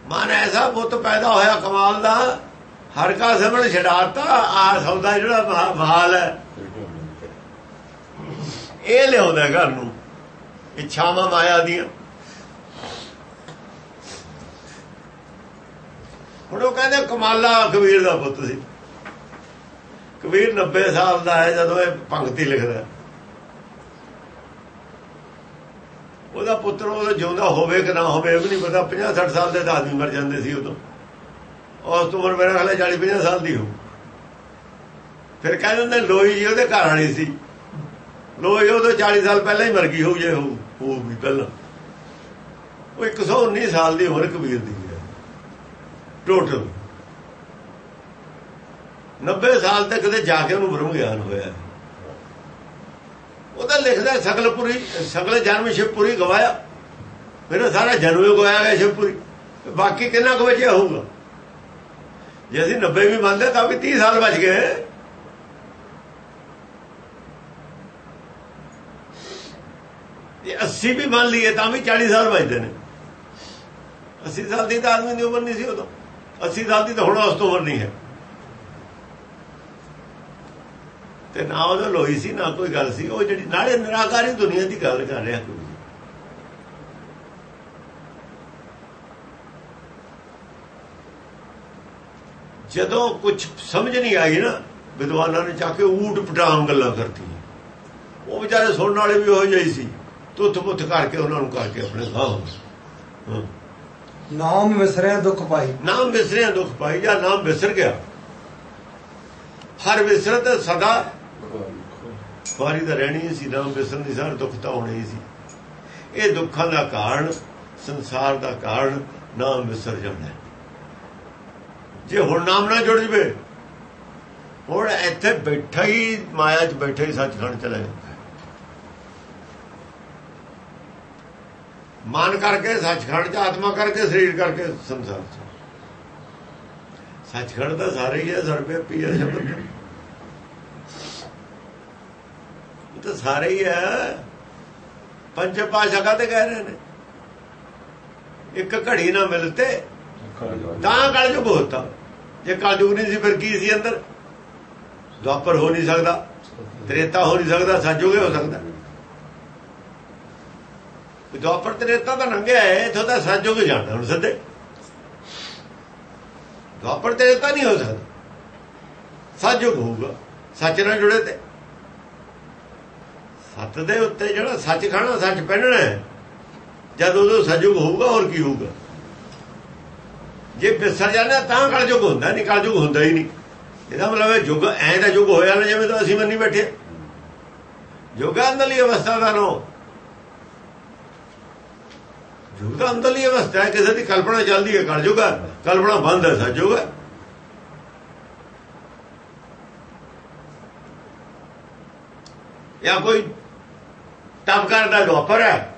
ਮਨ ਐਸਾ ਪੁੱਤ ਪੈਦਾ ਹੋਇਆ ਕਮਾਲ ਦਾ, ਹਰ ਕਾ ਸਿਮਰਨ ਛਡਾਤਾ। ਆ ਸੌਦਾ ਜਿਹੜਾ ਮਹਾਲ ਹੈ ਇਹ ਲਿਆਉਂਦਾ ਘਰ ਨੂੰ, ਇੱਛਾਵਾਂ ਮਾਇਆ ਦੀਆਂ। ਹੁਣ ਉਹ ਕਹਿੰਦੇ ਕਮਾਲਾ ਕਬੀਰ ਦਾ ਪੁੱਤ ਸੀ। ਕਬੀਰ 90 ਸਾਲ ਦਾ ਹੈ ਜਦੋਂ ਇਹ ਪੰਕਤੀ ਲਿਖਦਾ। ਉਹਦਾ ਪੁੱਤਰ ਉਹ ਜਿਉਂਦਾ ਹੋਵੇ ਕਿ ਨਾ ਹੋਵੇ ਇਹ ਵੀ ਨਹੀਂ ਪਤਾ। 50-60 ਸਾਲ ਦੇ ਆਦਮੀ ਮਰ ਜਾਂਦੇ ਸੀ ਉਦੋਂ। ਉਸ ਤੋਂ ਉਮਰ ਮੇਰਾ ਖਿਆਲ 40-50 ਸਾਲ ਦੀ ਹੋ। ਫਿਰ ਕਹਿ ਦਿੰਦੇ ਲੋਈ ਜੀ ਉਹਦੇ ਘਰ ਵਾਲੀ ਸੀ। ਲੋਈ ਉਦੋਂ 40 ਸਾਲ ਪਹਿਲਾਂ ਹੀ ਮਰ ਗਈ ਹੋਊ, ਜੇ ਹੋਊਗੀ ਪਹਿਲਾਂ। ਉਹ 119 ਸਾਲ ਦੀ ਉਮਰ ਕਬੀਰ ਦੀ ਹੈ ਟੋਟਲ। 90 ਸਾਲ ਤੱਕ ਕਿਤੇ ਜਾ ਕੇ ਉਹਨੂੰ ਬ੍ਰਹਮ ਗਿਆਨ ਹੋਇਆ। ਉਹਦਾ ਲਿਖਦਾ ਸਗਲ ਜਨਮ ਸ਼ਿਵਪੁਰੀ ਗਵਾਇਆ। ਮੇਰਾ ਸਾਰਾ ਜਨਮ ਹੀ ਗਵਾਇਆ ਗਿਆ ਸ਼ਿਵਪੁਰੀ। ਬਾਕੀ ਕਿੰਨਾ ਕੁ ਬਚਿਆ ਹੋਊਗਾ? ਜੇ ਅਸੀਂ 90 ਵੀ ਮੰਨਦੇ ਤਾਂ ਵੀ 30 ਸਾਲ ਬਚ ਗਏ। ਜੇ 80 ਵੀ ਮੰਨ ਲਈਏ ਤਾਂ ਵੀ 40 ਸਾਲ ਬਚਦੇ ਨੇ। 80 ਸਾਲ ਦੀ ਤਾਂ ਆਦਮੀ ਦੀ ਉਮਰ ਨਹੀਂ ਸੀ ਉਦੋਂ। 80 ਸਾਲ ਦੀ ਤਾਂ ਹੁਣ ਉਸ ਤੋਂ ਉਮਰ ਨਹੀਂ ਹੈ। ਤੇ ਨਾ ਉਹਦਾ ਲੋਈ ਸੀ ਨਾ ਕੋਈ ਗੱਲ ਸੀ। ਉਹ ਜਿਹੜੀ ਨਾਲੇ ਨਿਰਾਕਾਰੀ ਦੁਨੀਆ ਦੀ ਗੱਲ ਕਰ ਰਿਹਾ ਕੋਈ। ਜਦੋਂ ਕੁਝ ਸਮਝ ਨਹੀਂ ਆਈ ਨਾ, ਵਿਦਵਾਨਾਂ ਨੇ ਚਾਹ ਕੇ ਊਟ ਪਟਾਂਗ ਗੱਲਾਂ ਕਰਤੀਆਂ। ਉਹ ਵਿਚਾਰੇ ਸੁਣਨ ਵਾਲੇ ਵੀ ਹੋ ਜਾਈ ਸੀ, ਤੁੱਥ ਪੁੱਥ ਕਰਕੇ ਉਹਨਾਂ ਨੂੰ ਕਰਕੇ ਆਪਣੇ ਗਾਹ। ਨਾਮ ਵਿਸਰਿਆ ਦੁੱਖ ਪਾਈ। ਨਾਮ ਵਿਸਰਿਆ ਦੁੱਖ ਪਾਈ, ਜਾਂ ਨਾਮ ਵਿਸਰ ਗਿਆ। ਹਰ ਵਿਸਰਤ ਸਦਾ ਵਾਰੀ ਤਾਂ ਰਹਿਣੀ ਸੀ। ਨਾਮ ਵਿਸਰਨ ਦੀ ਸਾਰੇ ਦੁੱਖ ਤਾਂ ਹੋਣੇ ਹੀ ਸੀ। ਇਹ ਦੁੱਖਾਂ ਦਾ ਕਾਰਨ, ਸੰਸਾਰ ਦਾ ਕਾਰਨ ਨਾਮ ਵਿਸਰ ਜਾਣਾ। ਜੇ ਹੁਣ ਨਾਮ ਨਾ ਜੁੜ ਜਵੇ, ਹੁਣ ਇੱਥੇ ਬੈਠਾ ਹੀ ਮਾਇਆ 'ਚ ਬੈਠਾ ਹੀ ਸੱਚਖੰਡ ਚਲਾ ਜਾਂਦਾ। ਮਨ ਕਰਕੇ ਸੱਚਖੰਡ 'ਚ, ਆਤਮਾ ਕਰਕੇ, ਸਰੀਰ ਕਰਕੇ ਸੰਸਾਰ 'ਚ। ਸੱਚਖੰਡ ਤਾਂ ਸਾਰੇ ਹੀ ਹੈ, ਸਰਵਿਆਪੀ ਹੈ ਸ਼ਬਦ ਤਾਂ ਸਾਰੇ ਹੀ ਹੈ। ਪੰਜ ਪਾਸ਼ਾ ਕਾਹਤੇ ਕਹਿ ਰਹੇ ਨੇ? ਇੱਕ ਘੜੀ ਨਾ ਮਿਲਤੇ ਤਾਂ ਕਲਯੁਗ ਹੋਤਾ। ਜੇ ਕਲਯੁਗ ਨਹੀਂ ਸੀ ਫਿਰ ਕੀ ਸੀ ਅੰਦਰ? ਦੁਆਪਰ ਹੋ ਨਹੀਂ ਸਕਦਾ, ਤ੍ਰੇਤਾ ਹੋ ਨਹੀਂ ਸਕਦਾ, ਸਤਯੁਗ ਹੋ ਸਕਦਾ। ਦੁਆਪਰ ਤ੍ਰੇਤਾ ਤਾਂ ਲੰਘਿਆ ਹੈ, ਇੱਥੋਂ ਤਾਂ ਸਤਯੁਗ ਜਾਣਾ ਹੁਣ ਸਿੱਧੇ। ਦੁਆਪਰ ਤ੍ਰੇਤਾ ਨਹੀਂ ਹੋ ਸਕਦਾ, ਸਤਯੁਗ ਹੋਊਗਾ ਸੱਚ ਨਾਲ ਜੁੜੇ ਤੇ। ਸੱਤ ਦੇ ਉੱਤੇ ਜਿਹੜਾ ਸੱਚ ਖਾਣਾ, ਸੱਚ ਪਹਿਨਣਾ ਹੈ, ਜਦ ਉਦੋਂ ਸਤਯੁਗ ਹੋਊਗਾ। ਹੋਰ ਕੀ ਹੋਊਗਾ? ਜੇ ਵਿਸਰ ਜਾਂਦਾ ਤਾਂ ਕਲਯੁਗ ਹੁੰਦਾ, ਨਹੀਂ ਕਲਯੁਗ ਹੁੰਦਾ ਹੀ ਨਹੀਂ। ਇਹਦਾ ਮਤਲਬ ਹੈ ਯੁੱਗ ਐਂ ਦਾ ਯੁੱਗ ਹੋਇਆ ਨਾ ਜਿਵੇਂ ਤਾਂ ਅਸੀਂ ਮੰਨੀ ਬੈਠੇ। ਯੁੱਗ ਅੰਦਰਲੀ ਅਵਸਥਾ ਦਾ ਨੋ, ਯੁੱਗ ਦਾ ਅੰਦਰਲੀ ਅਵਸਥਾ ਹੈ। ਕਿਸੇ ਦੀ ਕਲਪਨਾ ਚੱਲਦੀ ਹੈ, ਕਲਯੁਗ ਹੈ। ਕਲਪਨਾ ਬੰਦ ਹੈ, ਸਤਯੁਗ ਹੈ। ਜਾਂ ਕੋਈ ਤਪ ਕਰਦਾ, ਦੁਆਪਰ ਹੈ।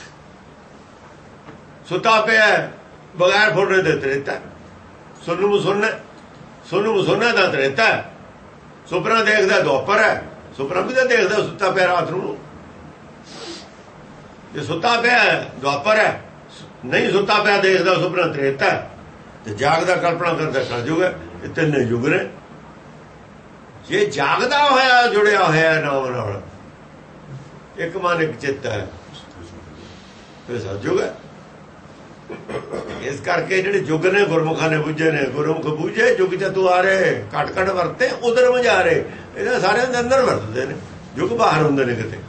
ਸੁੱਤਾ ਪਿਆ ਬਗੈਰ ਫੋਟੇ ਦੇ ਤ੍ਰੇਤਾ। ਸੁਨੂੰ ਸੁਣਨਾ ਦਾ ਤ੍ਰੇਤਾ। ਸੁਪਨਾ ਦੇਖਦਾ, ਦੁਆਪਰ ਹੈ। ਸੁਪਨਾ ਵੀ ਤਾਂ ਦੇਖਦਾ ਸੁੱਤਾ ਪਿਆ ਰਾਤ ਨੂੰ। ਜੇ ਸੁੱਤਾ ਪਿਆ ਦੁਆਪਰ ਹੈ, ਨਹੀਂ ਸੁੱਤਾ ਪਿਆ ਦੇਖਦਾ ਸੁਪਨਾ ਤ੍ਰੇਤਾ। ਤੇ ਜਾਗਦਾ ਕਲਪਨਾ ਕਰਦਾ ਕਲਯੁਗ ਹੈ। ਇਹ ਤਿੰਨੇ ਯੁੱਗ ਨੇ। ਜੇ ਜਾਗਦਾ ਹੋਇਆ ਜੁੜਿਆ ਹੋਇਆ ਨਾਮ ਨਾਲ, ਇੱਕ ਮਨ ਇੱਕ ਚਿੱਤ ਹੈ, ਫਿਰ ਸਤਿਯੁਗ ਹੈ। ਇਸ ਕਰਕੇ ਜਿਹੜੇ ਯੁੱਗ ਨੇ ਗੁਰਮੁਖਾਂ ਨੇ ਬੁੱਝੇ ਨੇ। ਗੁਰਮੁਖ ਬੁੱਝੇ ਯੁੱਗ ਚ ਤੂੰ ਆ ਰਹੇ, ਘਟ ਘਟ ਵਰਤੇ ਉਧਰ ਮਜਾ ਰਹੇ। ਇਹਨਾਂ ਸਾਰਿਆਂ ਦੇ ਅੰਦਰ ਵਰਤਦੇ ਨੇ। ਯੁੱਗ ਬਾਹਰ ਹੁੰਦੇ ਨੇ ਕਿਤੇ।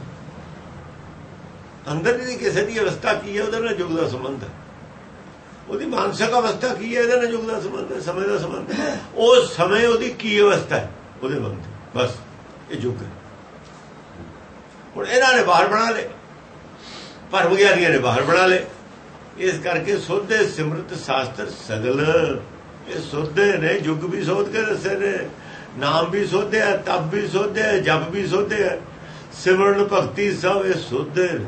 ਅੰਦਰ ਦੀ ਕਿਸੇ ਦੀ ਅਵਸਥਾ ਕੀ ਹੈ, ਉਹਦੇ ਨਾਲ ਯੁੱਗ ਦਾ ਸੰਬੰਧ ਹੈ। ਉਹਦੀ ਮਾਨਸਿਕ ਅਵਸਥਾ ਕੀ ਹੈ, ਇਹਦੇ ਨਾਲ ਯੁੱਗ ਦਾ ਸੰਬੰਧ ਹੈ, ਸਮੇਂ ਦਾ ਸੰਬੰਧ ਹੈ। ਉਹ ਸਮੇਂ ਉਹਦੀ ਕੀ ਅਵਸਥਾ ਹੈ, ਉਹਦੇ ਬੰਦ। ਬਸ ਇਹ ਯੁੱਗ ਹੈ। ਹੁਣ ਇਹਨਾਂ ਨੇ ਬਾਹਰ ਬਣਾ ਲਏ, ਭਰਮ ਗਿਆਨੀਆਂ ਨੇ ਬਾਹਰ ਬਣਾ ਲਏ। ਇਸ ਕਰਕੇ ਸੋਧੇ ਸਿਮਰਤ ਸ਼ਾਸਤਰ ਸਗਲ। ਇਹ ਸੋਧੇ ਨੇ, ਯੁੱਗ ਵੀ ਸੋਧ ਕੇ ਦੱਸੇ ਨੇ। ਨਾਮ ਵੀ ਸੋਧਿਆ, ਤਪ ਵੀ ਸੋਧਿਆ, ਜਪ ਵੀ ਸੋਧਿਆ, ਸਿਮਰਨ ਭਗਤੀ ਸਭ ਇਹ ਸੋਧੇ ਨੇ।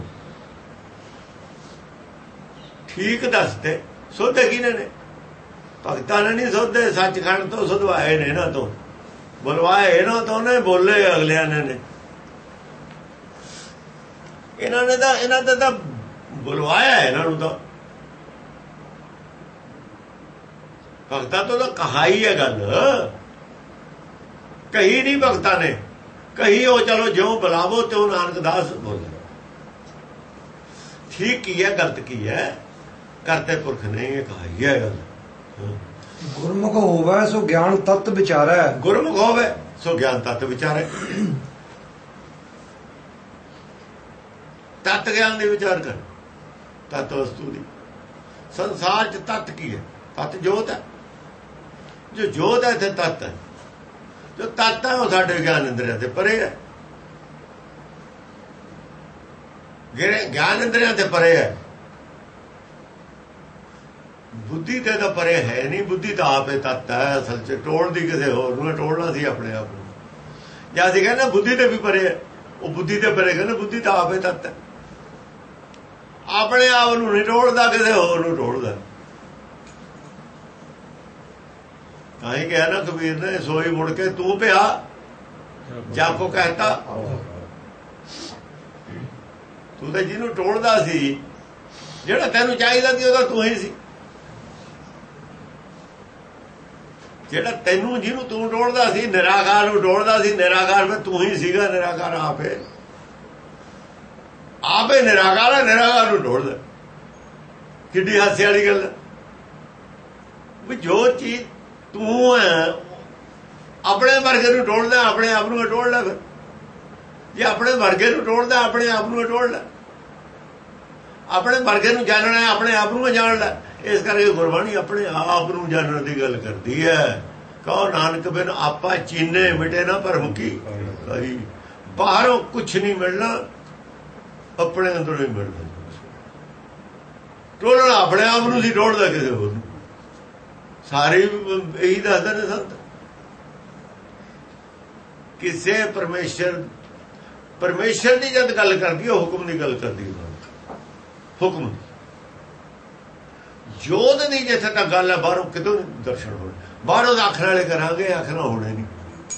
ਠੀਕ ਦੱਸਦੇ। ਸੋਧੇ ਕਿਹਨੇ ਨੇ? ਭਗਤਾਂ ਨੇ ਨਹੀਂ ਸੋਧੇ। ਸੱਚਖੰਡ ਤੋਂ ਸੋਧਵਾਏ ਨੇ, ਇਹਨਾਂ ਤੋਂ ਬੁਲਵਾਏ, ਇਹਨਾਂ ਤੋਂ ਨੇ ਬੋਲੇ ਅਗਲਿਆਂ ਨੇ। ਇਹਨਾਂ ਨੇ ਤਾਂ ਬੁਲਵਾਇਆ ਇਹਨਾਂ ਨੂੰ। ਤਾਂ ਭਗਤਾਂ ਤੋਂ ਤਾਂ ਕਹਾ ਹੀ ਹੈ ਗੱਲ, ਕਹੀ ਨਹੀਂ ਭਗਤਾਂ ਨੇ, ਕਹੀ ਉਹ ਚਲੋ ਜਿਉਂ ਬੁਲਾਵੋ ਤਿਉਂ ਨਾਨਕ ਦਾਸ ਬੋਲੇ। ਠੀਕ ਕੀ ਹੈ ਗਲਤ ਕੀ ਹੈ, ਕਰਤੇ ਪੁਰਖ ਨੇ ਇਹ ਕਹਾਈ ਹੈ ਗੱਲ। ਗੁਰਮੁਖ ਹੋਵੇ ਸੋ ਗਿਆਨ ਤਤ ਵਿਚਾਰੈ, ਗੁਰਮੁਖ ਹੋਵੇ ਸੋ ਗਿਆਨ ਤਤ ਵਿਚਾਰੈ। ਤਤ ਗਿਆਨ ਦੇ ਵਿਚਾਰ ਕਰ, ਤਤ ਵਸਤੂ ਦੀ। ਸੰਸਾਰ ਚ ਤਤ ਕੀ ਹੈ? ਤਤ ਜੋਤ ਹੈ। ਜੋ ਜੋਤ ਹੈ ਇੱਥੇ ਤਤ ਹੈ। ਜੋ ਤਤ ਹੈ ਉਹ ਸਾਡੇ ਗਿਆਨ ਇੰਦਰੀਆਂ ਤੇ ਪਰੇ ਹੈ, ਗਿਆਨ ਇੰਦਰੀਆਂ ਤੇ ਪਰੇ ਹੈ। ਬੁੱਧੀ ਤੇ ਤਾਂ ਪਰੇ ਹੈ ਨਹੀਂ, ਬੁੱਧੀ ਤਾਂ ਆਪੇ ਤਤ ਹੈ ਅਸਲ ਚ, ਟੋਲਦੀ ਕਿਸੇ ਹੋਰ ਨੂੰ, ਟੋਲਣਾ ਸੀ ਆਪਣੇ ਆਪ ਨੂੰ। ਜਾਂ ਅਸੀਂ ਕਹਿੰਦੇ ਬੁੱਧੀ ਤੇ ਵੀ ਪਰੇ ਹੈ, ਉਹ ਬੁੱਧੀ ਤੇ ਪਰੇ ਕਹਿੰਦੇ ਬੁੱਧੀ ਤਾਂ ਆਪੇ ਤਤ ਹੈ। ਆਪਣੇ ਆਪ ਨੂੰ ਨਹੀਂ ਟੋਲਦਾ, ਕਿਸੇ ਹੋਰ ਨੂੰ ਟੋਲਦਾ। ਤਾਂ ਹੀ ਕਿਹਾ ਨਾ ਕਬੀਰ ਨੇ, ਸੋਈ ਮੁੜ ਕੇ ਤੂੰ ਪਿਆ ਜਾ ਕੋ ਕਹਿਤਾ। ਤੂੰ ਤਾਂ ਜਿਹਨੂੰ ਟੋਲਦਾ ਸੀ, ਜਿਹੜਾ ਤੈਨੂੰ ਚਾਹੀਦਾ ਸੀ ਉਹਦਾ ਤੂੰ ਹੀ ਸੀ। ਜਿਹੜਾ ਤੈਨੂੰ ਜਿਹਨੂੰ ਤੂੰ ਟੋਲਦਾ ਸੀ, ਨਿਰਾਕਾਰ ਨੂੰ ਟੋਲਦਾ ਸੀ, ਨਿਰਾਕਾਰ ਵਿੱਚ ਤੂੰ ਹੀ ਸੀਗਾ। ਨਿਰਾਕਾਰ ਆਪੇ ਨਿਰਾਕਾਰ ਹੈ, ਨਿਰਾਕਾਰ ਨੂੰ ਟੋਲਦਾ। ਕਿੱਡੀ ਹਾਸੇ ਵਾਲੀ ਗੱਲ ਵੀ ਜੋ ਚੀਜ਼ ਤੂੰ ਹੈ ਆਪਣੇ ਵਰਗੇ ਨੂੰ ਟੋਲਦਾ, ਆਪਣੇ ਆਪ ਨੂੰ ਟੋਲ ਲੈ। ਫਿਰ ਜੇ ਆਪਣੇ ਵਰਗੇ ਨੂੰ ਟੋਲਦਾ, ਆਪਣੇ ਆਪ ਨੂੰ ਟੋਲ ਲੈ। ਆਪਣੇ ਵਰਗੇ ਨੂੰ ਜਾਣਨਾ, ਆਪਣੇ ਆਪ ਨੂੰ ਜਾਣ ਲੈ। ਇਸ ਕਰਕੇ ਗੁਰਬਾਣੀ ਆਪਣੇ ਆਪ ਨੂੰ ਜਾਣਨ ਦੀ ਗੱਲ ਕਰਦੀ ਹੈ। ਕਹੋ ਨਾਨਕ ਬਿਨ ਆਪਾ ਚੀਨੇ ਮਿਟੇ ਨਾ ਭਰਮ ਕੀ ਕਹੀ। ਬਾਹਰੋਂ ਕੁਛ ਨਹੀਂ ਮਿਲਣਾ, ਆਪਣੇ ਅੰਦਰੋਂ ਹੀ ਮਿਲਣਾ। ਟੋਲਣਾ ਆਪਣੇ ਆਪ ਨੂੰ ਸੀ, ਟੋਲਦਾ ਕਿਸੇ ਹੋਰ ਨੂੰ। ਸਾਰੇ ਇਹੀ ਦੱਸਦੇ ਨੇ ਸੰਤ। ਕਿਸੇ ਪਰਮੇਸ਼ਰ ਦੀ ਜਦ ਗੱਲ ਕਰਦੀ ਹੈ, ਹੁਕਮ ਦੀ ਗੱਲ ਕਰਦੀ ਹੈ। ਹੁਕਮ ਦੀ ਜੋਤ ਦੀ ਜਿੱਥੇ ਤੱਕ ਗੱਲ ਹੈ, ਬਾਹਰੋਂ ਕਿਤੋਂ ਦਰਸ਼ਨ ਹੋਣੇ। ਬਾਹਰੋਂ ਤਾਂ ਅੱਖਾਂ ਵਾਲੇ ਕਰਾਂਗੇ, ਅੱਖ ਨਾਲ ਹੋਣੇ ਨਹੀਂ।